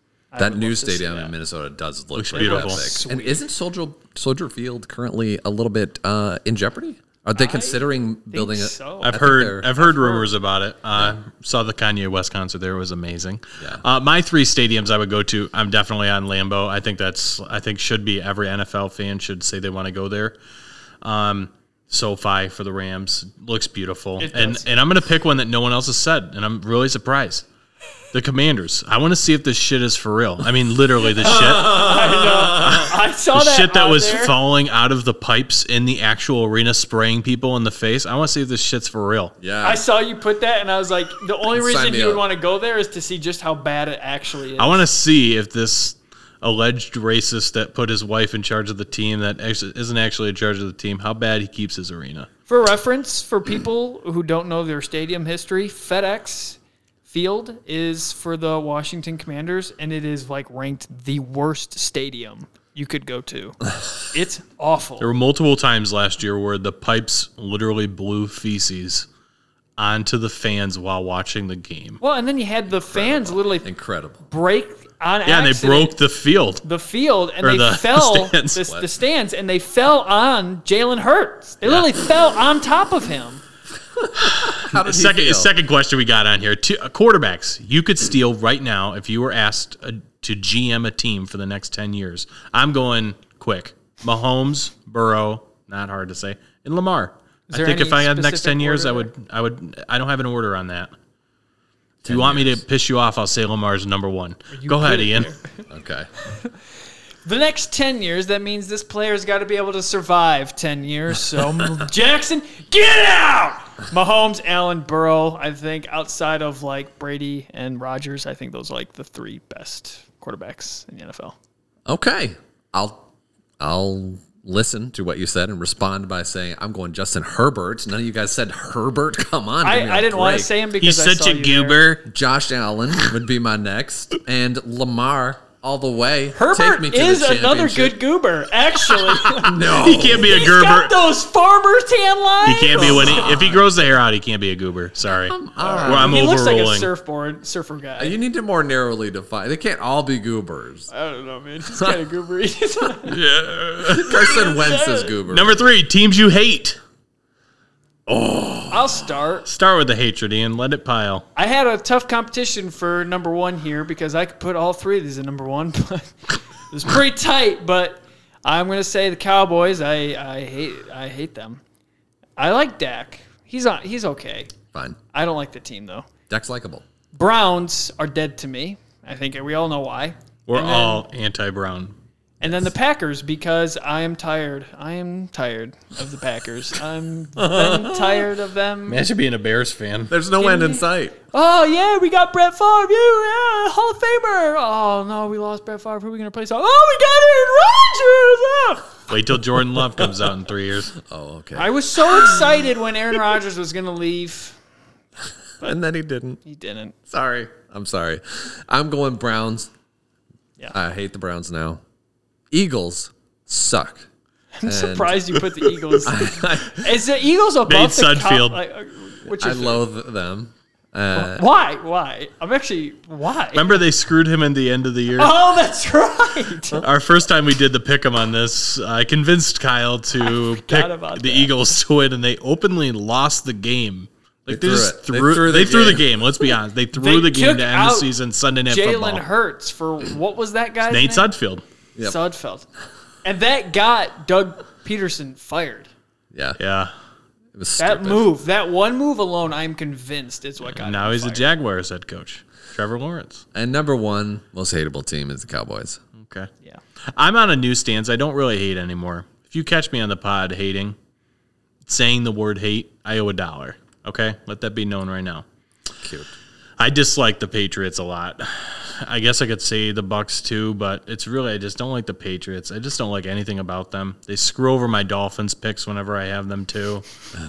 I That would new love to see stadium that. in Minnesota does look Looks pretty beautiful. epic. And isn't Soldier Soldier Field currently a little bit uh, in jeopardy? Are they considering building it? so. I've think heard they're- I've heard rumors about it. Uh, Saw the Kanye West concert there. It was amazing. Yeah. Uh, my three stadiums I would go to. I'm definitely on Lambeau. I think that's I think should be every N F L fan should say they want to go there. Um, SoFi for the Rams looks beautiful, It and does. and I'm gonna pick one that no one else has said, and I'm really surprised. The Commanders. I want to see if this shit is for real. I mean, literally the shit. I saw The that shit that out was there. falling out of the pipes in the actual arena, spraying people in the face. I want to see if this shit's for real. Yeah. I saw you put that, and I was like, the only Sign reason me you would up. want to go there is to see just how bad it actually is. I want to see if this alleged racist that put his wife in charge of the team that actually isn't actually in charge of the team, how bad he keeps his arena. For reference, for people who don't know their stadium history, FedEx field is for the Washington Commanders, and it is like ranked the worst stadium you could go to. It's awful. There were multiple times last year where the pipes literally blew feces onto the fans while watching the game. Well, and then you had the fans literally Incredible. break on Yeah, and they accident broke the field. the field, and Or they the fell stands. The, the stands, and they fell on Jalen Hurts. They literally fell on top of him. How did he Second, feel? second question we got on here. Two, uh, quarterbacks you could steal right now if you were asked uh, to G M a team for the next ten years. I'm going quick. Mahomes, Burrow, not hard to say, and Lamar. I there think any if I had the next specific ten years, I order would, I would, I don't have an order on that. If you want me to piss you off, I'll say Lamar's number one. Go ahead, put it Ian. there. Okay. The next ten years, that means this player's got to be able to survive ten years. So, Jackson, get out! Mahomes, Allen, Burrow, I think outside of like Brady and Rodgers, I think those are like the three best quarterbacks in the N F L. Okay. I'll I'll listen to what you said and respond by saying I'm going Justin Herbert. None of you guys said Herbert. Come on. give me a I, I didn't want to break. say him because He's I such saw a you there. goober. Josh Allen would be my next, and Lamar all the way. Take Herbert me to is the another championship. good goober, actually. No, He can't be a He's goober. got those farmer tan lines. He can't be when he, if he grows the hair out. He can't be a goober. Sorry, on. Well, I'm He looks like a overruling. surfboard surfer guy. You need to more narrowly define. They can't all be goobers. I don't know, man. He's kind of goobery. Carson Wentz is goober. Number three, teams you hate. I'll start. Start with the hatred, Ian. Let it pile. I had a tough competition for number one here because I could put all three of these in number one, but it was pretty tight. But I'm gonna say the Cowboys. I, I hate I hate them. I like Dak. He's on. He's okay. Fine. I don't like the team though. Dak's likable. Browns are dead to me. I think we all know why. We're And then- all anti-Brown. And then the Packers, because I am tired. I am tired of the Packers. I'm been tired of them. Imagine being a Bears fan. There's no end in sight. Oh, yeah, we got Brett Favre. You, yeah, Hall of Famer. Oh, no, we lost Brett Favre. Who are we going to play? Oh, we got Aaron Rodgers. Oh. Wait till Jordan Love comes out in three years. Oh, okay. I was so excited when Aaron Rodgers was going to leave. and then he didn't. He didn't. Sorry. I'm sorry. I'm going Browns. Yeah. I hate the Browns now. Eagles suck. I'm surprised you put the Eagles. Is the Eagles above Nate the Cow- Sudfeld. like, uh, what's I your loathe them. Uh, Why? Why? I'm actually, why? Remember they screwed him in the end of the year? Oh, that's right. Our first time we did the pick 'em on this, I convinced Kyle to pick about the that. Eagles to win, and they openly lost the game. Like They they, threw just it. They threw, threw the they threw the game. game. Let's be honest, they threw They the game took to end the out season Sunday Night Jalen Football. Hurts for what was that guy's Nate name? Sudfeld. Yep. Sudfeld. And that got Doug Peterson fired. yeah. Yeah. It was That stupid. move, that one move alone, I'm convinced is what got And now him he's a fired. Jaguars head coach, Trevor Lawrence. And number one most hateable team is the Cowboys. Okay. Yeah. I'm on a new stance. I don't really hate anymore. If you catch me on the pod hating, saying the word hate, I owe a dollar. Okay? Let that be known right now. Cute. I dislike the Patriots a lot. I guess I could say the Bucks too, but it's really I just don't like the Patriots. I just don't like anything about them. They screw over my Dolphins picks whenever I have them too.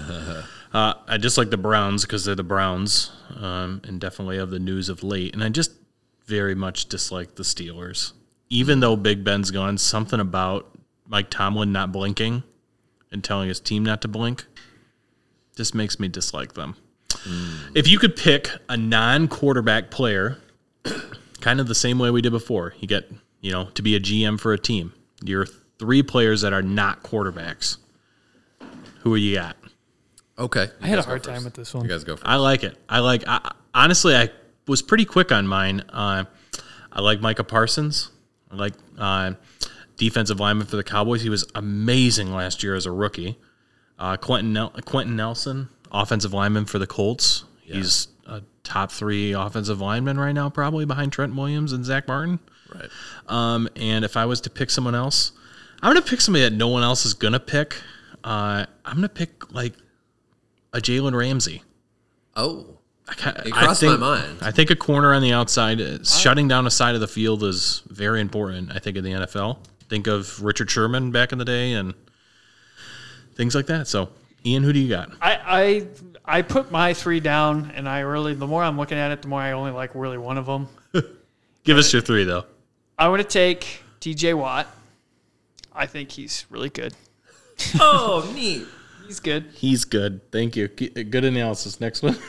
uh, I just like the Browns because they're the Browns, um, and definitely of the news of late. And I just very much dislike the Steelers, even though Big Ben's gone. Something about Mike Tomlin not blinking and telling his team not to blink just makes me dislike them. If you could pick a non-quarterback player, kind of the same way we did before, you get, you know, to be a G M for a team, your three players that are not quarterbacks, who are you got? Okay. I had a hard time with this one. You guys go first. I like it. I like, I, honestly, I was pretty quick on mine. Uh, I like Micah Parsons. I like uh, defensive lineman for the Cowboys. He was amazing last year as a rookie. Uh, Quentin Nel- Quentin Nelson, offensive lineman for the Colts. He's a top three offensive lineman right now, probably behind Trent Williams and Zach Martin. Right. Um, and if I was to pick someone else, I'm going to pick somebody that no one else is going to pick. Uh, I'm going to pick like a Jalen Ramsey. Oh. I, ca- It I crossed think, my mind. I think a corner on the outside, uh, shutting down a side of the field is very important, I think, in the N F L. Think of Richard Sherman back in the day and things like that. So, Ian, who do you got? I, I I put my three down, and I really the more I'm looking at it, the more I only like really one of them. Give us your three, though. I want to take T J Watt. I think he's really good. Oh, neat. He's good. He's good. Thank you. Good analysis. Next one.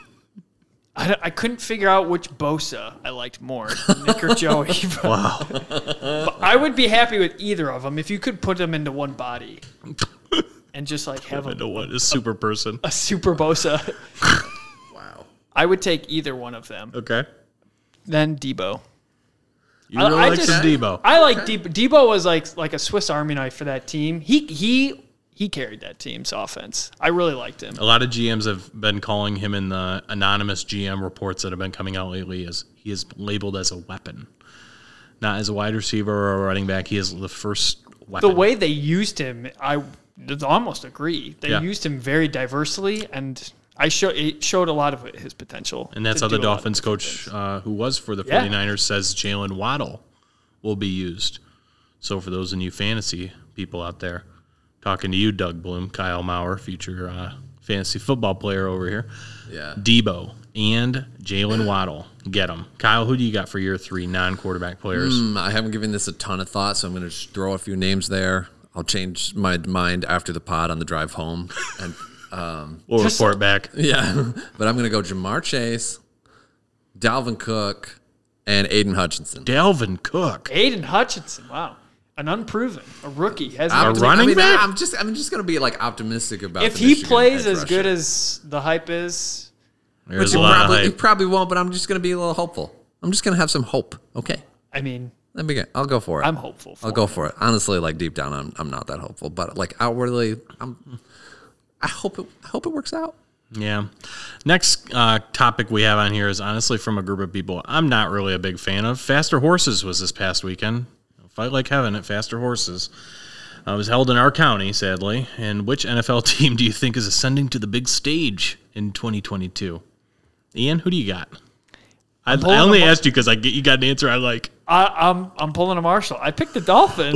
I, I couldn't figure out which Bosa I liked more, Nick or Joey. But, Wow. but I would be happy with either of them if you could put them into one body and just like have I a, know what a super person. a super Bosa. Wow. I would take either one of them. Okay. Then Debo. You really I, I like just- some Debo. I like Debo. Debo was like like a Swiss Army knife for that team. He he he carried that team's offense. I really liked him. A lot of G Ms have been calling him in the anonymous G M reports that have been coming out lately as he is labeled as a weapon. Not as a wide receiver or a running back. He is the first weapon. The way they used him, I almost agree. They Yeah. used him very diversely, and I show it showed a lot of his potential. And that's to how the do a lot of Dolphins different coach, things. uh, who was for the Yeah. 49ers, says Jalen Waddle will be used. So for those of you fantasy people out there, talking to you, Doug Bloom, Kyle Maurer, future uh, fantasy football player over here, Yeah. Debo and Jalen Waddle. Get them. Kyle, who do you got for your three non-quarterback players? Mm, I haven't given this a ton of thought, so I'm going to just throw a few names there. I'll change my mind after the pod on the drive home. And We'll Just- report back. yeah, but I'm going to go Jamar Chase, Dalvin Cook, and Aiden Hutchinson. Dalvin Cook. Aiden Hutchinson, wow, an unproven, a rookie. Has I'm, A running I mean, back? I'm just, I'm just going to be like optimistic about. if the he Michigan plays edge as good rusher. as the hype is, There's which a he lot probably, of he hype. probably won't, but I'm just going to be a little hopeful. I'm just going to have some hope. Okay, I mean, let me get. I'll go for it. I'm hopeful. For I'll go for it. Honestly, like deep down, I'm I'm not that hopeful, but like outwardly, I'm. I hope it. I hope it works out. Yeah. Next uh, topic we have on here is honestly from a group of people I'm not really a big fan of. Faster Horses was this past weekend. Fight like heaven at Faster Horses. Uh, it was held in our county, sadly. And which N F L team do you think is ascending to the big stage in twenty twenty-two? Ian, who do you got? I, pulling I only them up. asked you because I get you got an answer I like. I, I'm I'm pulling a Marshall. I picked the Dolphins.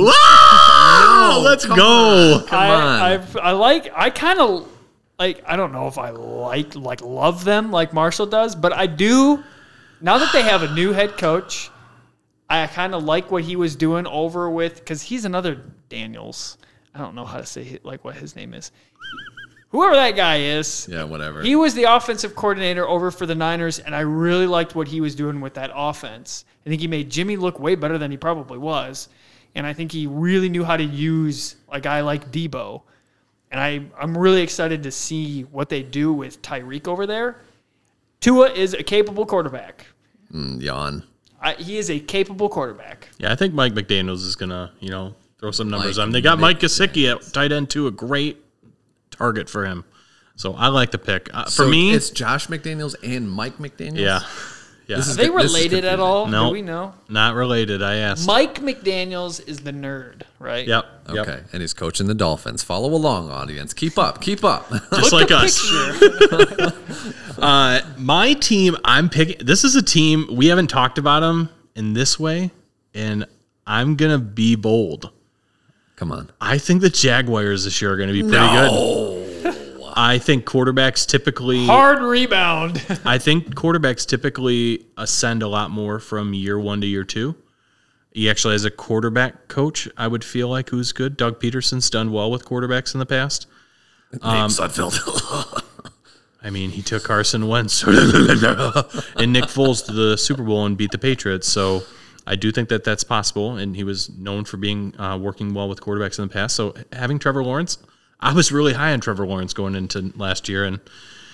Wow! Let's come go. Come I, on. I've, I like. I kind of like. I don't know if I like like love them like Marshall does, but I do. Now that they have a new head coach, I kind of like what he was doing over with because he's another Daniels. I don't know how to say it, like what his name is. Whoever that guy is, Yeah, whatever. he was the offensive coordinator over for the Niners, and I really liked what he was doing with that offense. I think he made Jimmy look way better than he probably was, and I think he really knew how to use a guy like Debo. And I, I'm really excited to see what they do with Tyreek over there. Tua is a capable quarterback. Mm, yawn. I, he is a capable quarterback. Yeah, I think Mike McDaniels is going to, you know, throw some numbers Mike on him. They got Mike McDaniels. Gesicki at tight end, too, a great target for him. So I like the pick. Uh, for So me, it's Josh McDaniels and Mike McDaniels. yeah. Yeah. This Are is they good- this is related at confusing. all? No. Do we know? Not related, I asked. Mike McDaniels is the nerd, right? Yep. Yep. Okay, and he's coaching the Dolphins. Follow along, audience. Keep up. Keep up. Just Look like the us. picture. Uh, my team, I'm picking. This is a team we haven't talked about them in this way, and I'm gonna be bold. Come on. I think the Jaguars this year are gonna be pretty good. I think quarterbacks typically. Hard rebound. I think quarterbacks typically ascend a lot more from year one to year two. He actually has a quarterback coach, I would feel like, who's good. Doug Peterson's done well with quarterbacks in the past. Um, Sudfeld. I mean, he took Carson Wentz and Nick Foles to the Super Bowl and beat the Patriots. So I do think that that's possible. And he was known for being uh, working well with quarterbacks in the past. So having Trevor Lawrence, I was really high on Trevor Lawrence going into last year. And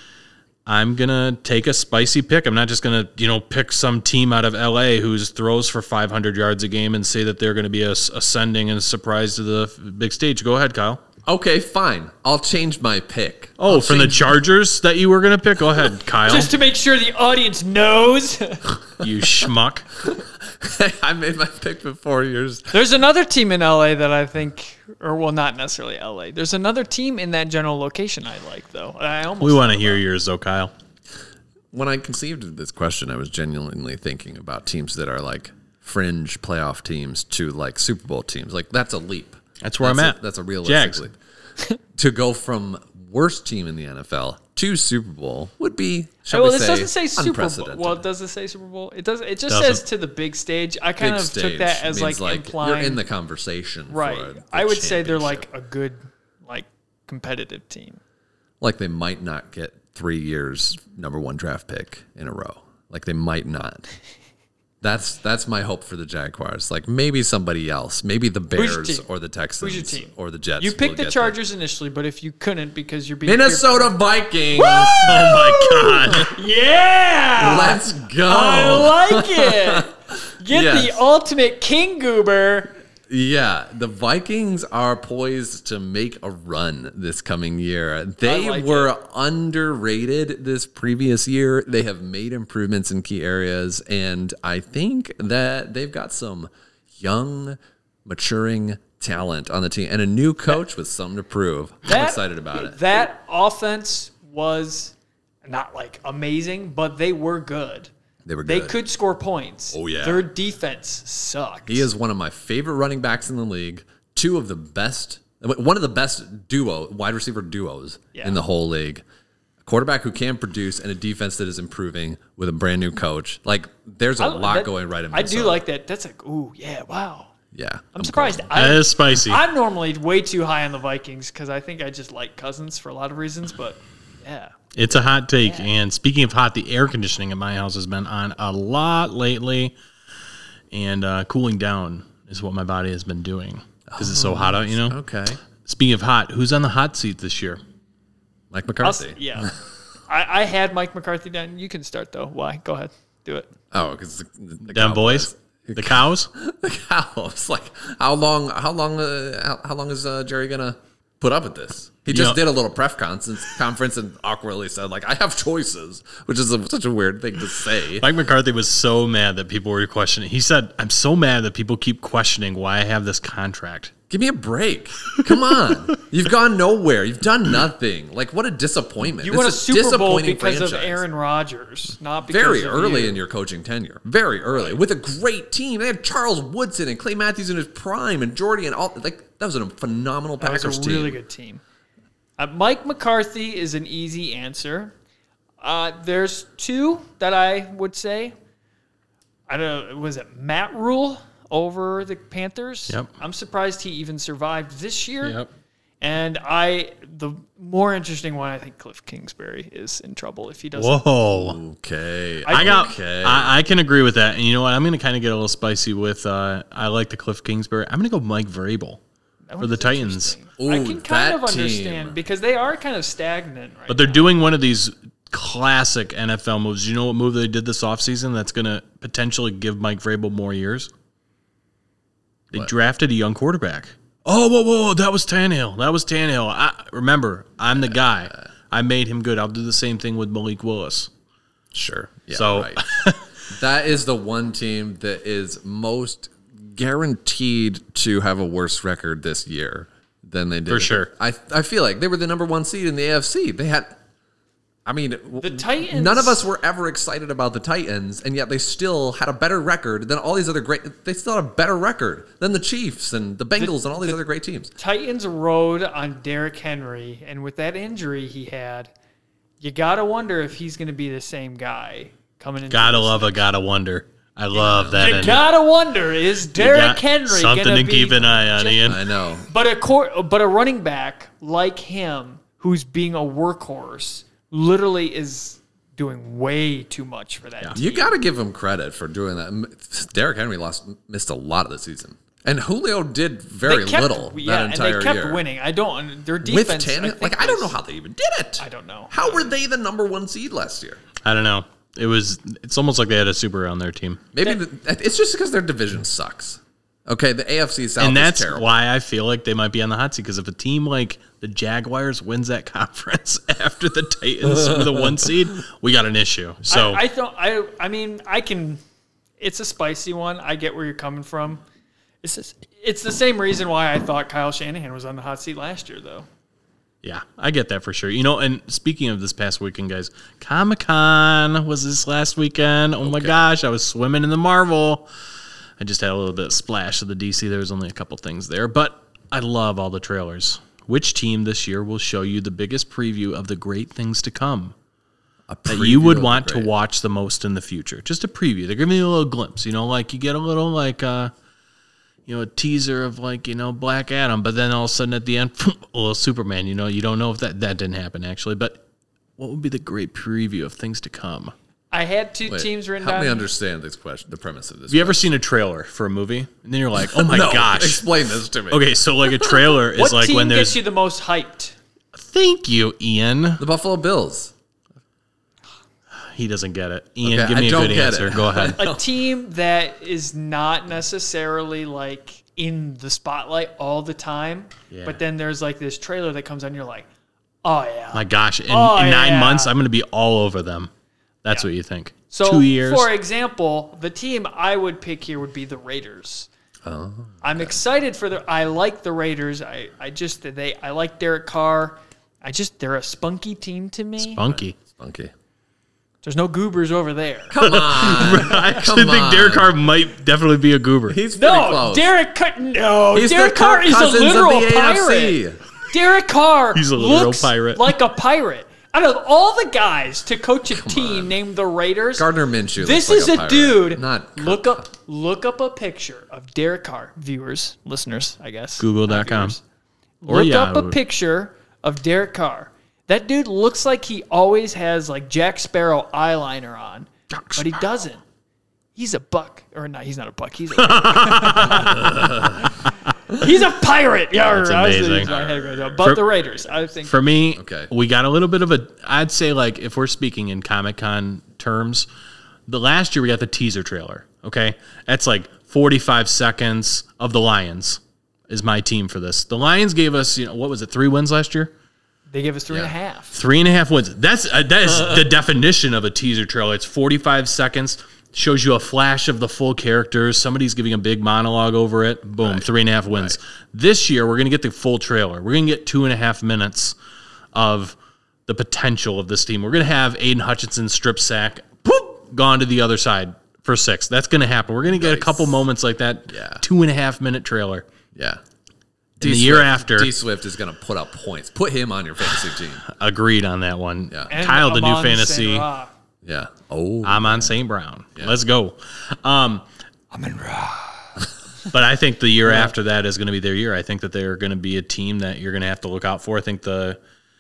I'm going to take a spicy pick. I'm not just going to, you know, pick some team out of L A who's throws for five hundred yards a game and say that they're going to be a, ascending and a surprise to the big stage. Go ahead, Kyle. Okay, fine. I'll change my pick. Oh, I'll from the change- Chargers that you were going to pick? Go ahead, Kyle. Just to make sure the audience knows. You schmuck. I made my pick before yours. There's another team in L A that I think, or well, not necessarily L A. There's another team in that general location I like, though. I almost We want to hear yours, though, Kyle. When I conceived of this question, I was genuinely thinking about teams that are like fringe playoff teams to like Super Bowl teams. Like that's a leap. That's where That's I'm a- at. That's a realistic Jags. leap. To go from worst team in the N F L to Super Bowl would be, shall well, we this say, doesn't say Super Bowl. unprecedented. Well, does it say Super Bowl? It does. It just Doesn't. says to the big stage. I kind Big of stage took that as means like, implying you're in the conversation. right. For the I would say they're like championship. a good, like competitive team. Like they might not get three years number one draft pick in a row. Like they might not. That's that's my hope for the Jaguars. Like maybe somebody else, maybe the your Bears team? or the Texans Who's your team? or the Jets. You will picked the get Chargers initially, but if you couldn't because you're being there. Minnesota Vikings. Oh my God. yeah, Let's go. I like it. Get Yes. the ultimate King Goober. Yeah, the Vikings are poised to make a run this coming year. They like were underrated this previous year. They have made improvements in key areas, and I think that they've got some young, maturing talent on the team and a new coach with something to prove. I'm That- excited about it. That offense was not like amazing, but they were good. They were They good. could score points. Oh, yeah. Their defense sucked. He is one of my favorite running backs in the league. Two of the best, one of the best duo wide receiver duos Yeah. in the whole league. A quarterback who can produce and a defense that is improving with a brand new coach. Like there's a I- lot that- going right in I do Minnesota. like that. That's like, ooh, yeah, wow. Yeah, I'm surprised. That I, is spicy. I'm normally way too high on the Vikings because I think I just like Cousins for a lot of reasons, but yeah. It's a hot take. And speaking of hot, the air conditioning in my house has been on a lot lately. And uh, cooling down is what my body has been doing because it's so hot out, you know? Okay, Speaking of hot, who's on the hot seat this year? Mike I'll, McCarthy. s- yeah. I, I had Mike McCarthy down. You can start, though. Why? Go ahead. Do it. Oh, because the, the Them Cowboys. boys? The cows? The Cows. Like how long? How long? Uh, how, how long is uh, Jerry gonna put up with this? He just know- did a little press conference, conference and awkwardly said, like, I have choices, which is a, such a weird thing to say. Mike McCarthy was so mad that people were questioning. He said, I'm so mad that people keep questioning why I have this contract. Give me a break. Come on. You've gone nowhere. You've done nothing. Like, what a disappointment. You This won a is Super Bowl disappointing because of franchise. Aaron Rodgers, not because Very of early you. in your coaching tenure. Very early. With a great team. They had Charles Woodson and Clay Matthews in his prime and Jordy and all. Like, that was a phenomenal That Packers was a team. really good team. Uh, Mike McCarthy is an easy answer. Uh, there's two that I would say. I don't know. Was it Matt Rule over the Panthers? Yep. I'm surprised he even survived this year. Yep. And I, the more interesting one, I think Cliff Kingsbury is in trouble if he doesn't. Whoa. Okay. I got. Okay. I, I can agree with that. And you know what? I'm going to kind of get a little spicy with. Uh, I like the Cliff Kingsbury. I'm going to go Mike Vrabel That for the one's Titans. interesting. I Ooh, can kind of that understand team. because they are kind of stagnant right But they're now. doing one of these classic N F L moves. You know what move they did this offseason that's going to potentially give Mike Vrabel more years? They What? drafted a young quarterback. Oh, whoa, whoa, whoa, that was Tannehill. That was Tannehill. I, remember, I'm the guy. I made him good. I'll do the same thing with Malik Willis. Sure. Yeah, So- right. That is the one team that is most guaranteed to have a worse record this year than they did. For sure. I I feel like they were the number one seed in the A F C. They had, I mean, The Titans. none of us were ever excited about the Titans, and yet they still had a better record than all these other great. They still had a better record than the Chiefs and the Bengals and all these other great teams. Titans rode on Derrick Henry, and with that injury he had, you gotta wonder if he's going to be the same guy coming into. Gotta this love a next- gotta wonder. I love that. You ending. gotta wonder is You Derrick got Henry something gonna to be, keep an eye on, Ian. I know. But a court, but a running back like him, who's being a workhorse, literally is doing way too much for that. team. You got to give him credit for doing that. Derrick Henry lost missed a lot of the season, and Julio did very They kept- little yeah, that entire and they kept year. winning. I don't. Their With defense, I Tannehill, think, like I don't know was- how they even did it. I don't know. How were they the number one seed last year? I don't know. It was. It's almost like they had a super on their team, Maybe the, it's just because their division sucks. Okay, the A F C South and that's is terrible. why I feel like they might be on the hot seat. Because if a team like the Jaguars wins that conference after the Titans with a one seed, we got an issue. So I, I don't. I. I mean, I can. It's a spicy one. I get where you're coming from. It's just, it's the same reason why I thought Kyle Shanahan was on the hot seat last year, though. yeah, I get that for sure. You know, and speaking of this past weekend, guys, Comic Con was this last weekend. Oh my gosh, I was swimming in the Marvel. I just had a little bit of splash of the D C. There was only a couple things there, but I love all the trailers. which team this year will show you the biggest preview of the great things to come A that you would preview of want the to great. watch the most in the future? Just a preview. They're giving you a little glimpse, you know, like you get a little like, uh, you know, a teaser of like, you know, Black Adam, but then all of a sudden at the end, a little Superman, you know, you don't know if that, that didn't happen actually, but what would be the great preview of things to come? I had two Wait, teams written help down. me understand this question, the premise of this. Have you ever seen a trailer for a movie and then you're like, oh my no, gosh. explain this to me. Okay, so like a trailer is what like team when there's. gets you the most hyped? Thank you, Ian. The Buffalo Bills. He doesn't get it. Ian, Okay, give me I a don't good get answer. it. Go ahead. A team that is not necessarily like in the spotlight all the time, Yeah. but then there's like this trailer that comes on, you're like, oh yeah. My gosh, in, Oh, in nine yeah. months, I'm going to be all over them. That's what you think. So, Two years. for example, the team I would pick here would be the Raiders. Oh, I'm excited for the. I like the Raiders. I, I just they. I like Derek Carr. I just they're a spunky team to me. Funky. funky. There's no goobers over there. Come on. I actually Come think Derek on. Carr might definitely be a goober. He's pretty No, close. Derek Carr. No, He's Derek the Carr Kirk is a Cousins literal of the pirate. A F C. Derek Carr He's a literal looks pirate. like a pirate. Out of all the guys to coach a team named the Raiders, Gardner Minshew. this looks is like a, pirate. dude. Not Kirk look up, look up a picture of Derek Carr. Viewers, listeners, I guess. Google dot not com. viewers. Or Look up a Yahoo. picture of Derek Carr. That dude looks like he always has like Jack Sparrow eyeliner on, but he doesn't. He's a buck, or not? He's not a buck. He's a he's a pirate. Yeah, That's I was- amazing. my head goes up. But For- the Raiders, I think. For me, Okay. we got a little bit of a, I'd say like if we're speaking in Comic-Con terms, the last year we got the teaser trailer, okay? That's like forty-five seconds of the Lions is my team for this. The Lions gave us, you know, what was it, three wins last year? They gave us three and a Yeah. half. Three and a half wins. That's uh, that is the definition of a teaser trailer. It's forty-five seconds, shows you a flash of the full characters. Somebody's giving a big monologue over it. Boom, Right. three and a half wins. This year, we're going to get the full trailer. We're going to get two and a half minutes of the potential of this team. We're going to have Aiden Hutchinson strip sack, poop, gone to the other side for six. That's going to happen. We're going to get a Nice. couple moments like that. Yeah. Two and a half minute trailer. Yeah. In the year after. D Swift is going to put up points. Put him on your fantasy team. Agreed on that one. Yeah. And Kyle, the new Amon fantasy. Saint Ra. Yeah. Oh. I'm on Saint Brown. Let's go. Um, I'm in Ra. but I think the year after that is going to be their year. I think that they're going to be a team that you're going to have to look out for. I think the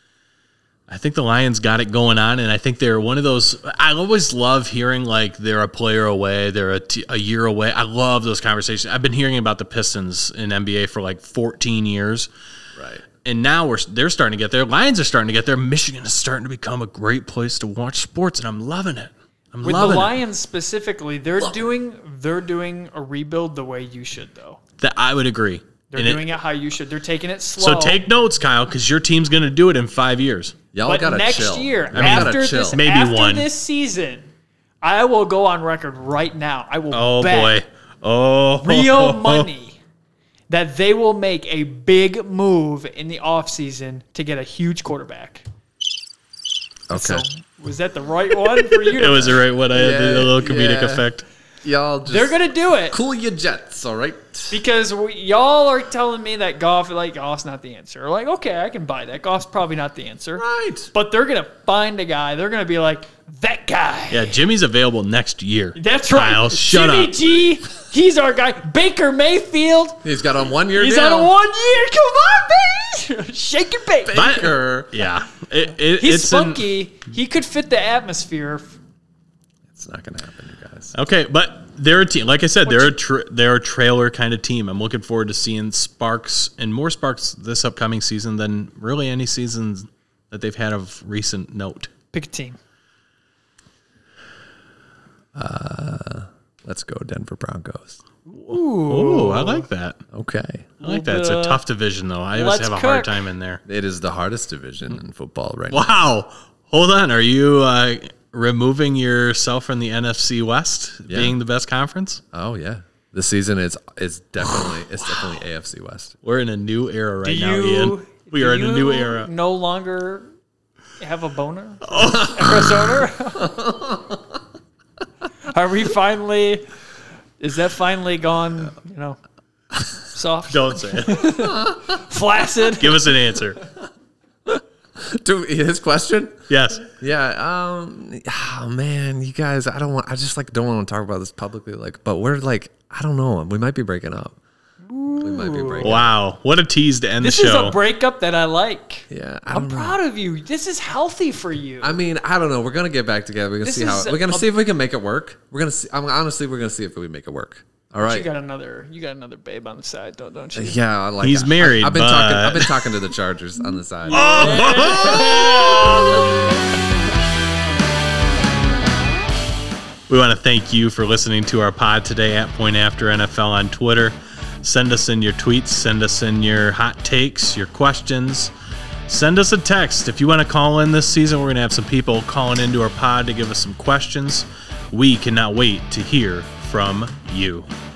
I think the Lions got it going on, and I think they're one of those. I always love hearing like they're a player away, they're a, t- a year away. I love those conversations. I've been hearing about the Pistons in N B A for like fourteen years. Right. And now we're they're starting to get there. Lions are starting to get there. Michigan is starting to become a great place to watch sports, and I'm loving it. I'm With the loving it. Lions specifically, they're doing they're doing a rebuild the way you should though. That I would agree. They're And it- doing it, how you should. They're taking it slow. so take notes, Kyle, because your team's going to do it in five years. Y'all But gotta next chill. year, Y'all gotta after chill. this, Maybe after one. this season, I will go on record right now. I will Oh bet boy. Oh, real money that they will make a big move in the offseason to get a huge quarterback. Okay. So, was that the right one for you? It was the right one. I had Yeah, the little comedic yeah. effect. Y'all just They're gonna do it cool your jets, all right? because we, y'all are telling me that golf, like golf's not the answer. Like, okay, I can buy that. Golf's probably not the answer. Right. But they're gonna find a guy. They're gonna be like that guy. Yeah, Jimmy's available next year. That's right. Kyle, shut Jimmy up. G, he's our guy. Baker Mayfield, He's got a one year he's deal. on a one year. Come on, baby. Shake your baby. But- Baker. Yeah. It, it, He's it's an- spunky. He could fit the atmosphere. It's not gonna happen, you guys. okay, but they're a team. Like I said, they're a tra- they're a trailer kind of team. I'm looking forward to seeing sparks and more sparks this upcoming season than really any seasons that they've had of recent note. Pick a team. Let's go Denver Broncos. Oh, I like that. Okay. I like that. It's a Uh, tough division, though. I always let's have a hard cook. time in there. It is the hardest division in football right now. Wow. Hold on. Are you uh, removing yourself from the N F C West Yeah. being the best conference? Oh yeah. This season is is definitely it's definitely A F C West. We're in a new era right Do now, you, Ian. We do are in a new you era. No longer have a boner, Arizona. Are we finally? Is that finally gone? You know, Soft, Don't say it. flaccid. Give us an answer. Dude, his question? Yes. Yeah. Um. Oh man, you guys. I don't want. I just like don't want to talk about this publicly. Like, but we're like, I don't know. We might be breaking up. We might be breaking up. Wow. What a tease to end This the is show. a breakup that I like. Yeah. I I'm don't know. proud of you. This is healthy for you. I mean, I don't know. We're gonna get back together. We're gonna This see how. is We're gonna a- see if we can make it work. We're gonna see. I'm honestly, we're gonna see if we make it work. All right. You got another. You got another babe on the side, don't don't you? Yeah, I like. He's I- married, I, have been but- talking. I've been talking to the Chargers on the side. We want to thank you for listening to our pod today at Point After N F L on Twitter. Send us in your tweets. Send us in your hot takes, your questions. Send us a text. If you want to call in this season, we're going to have some people calling into our pod to give us some questions. We cannot wait to hear from you.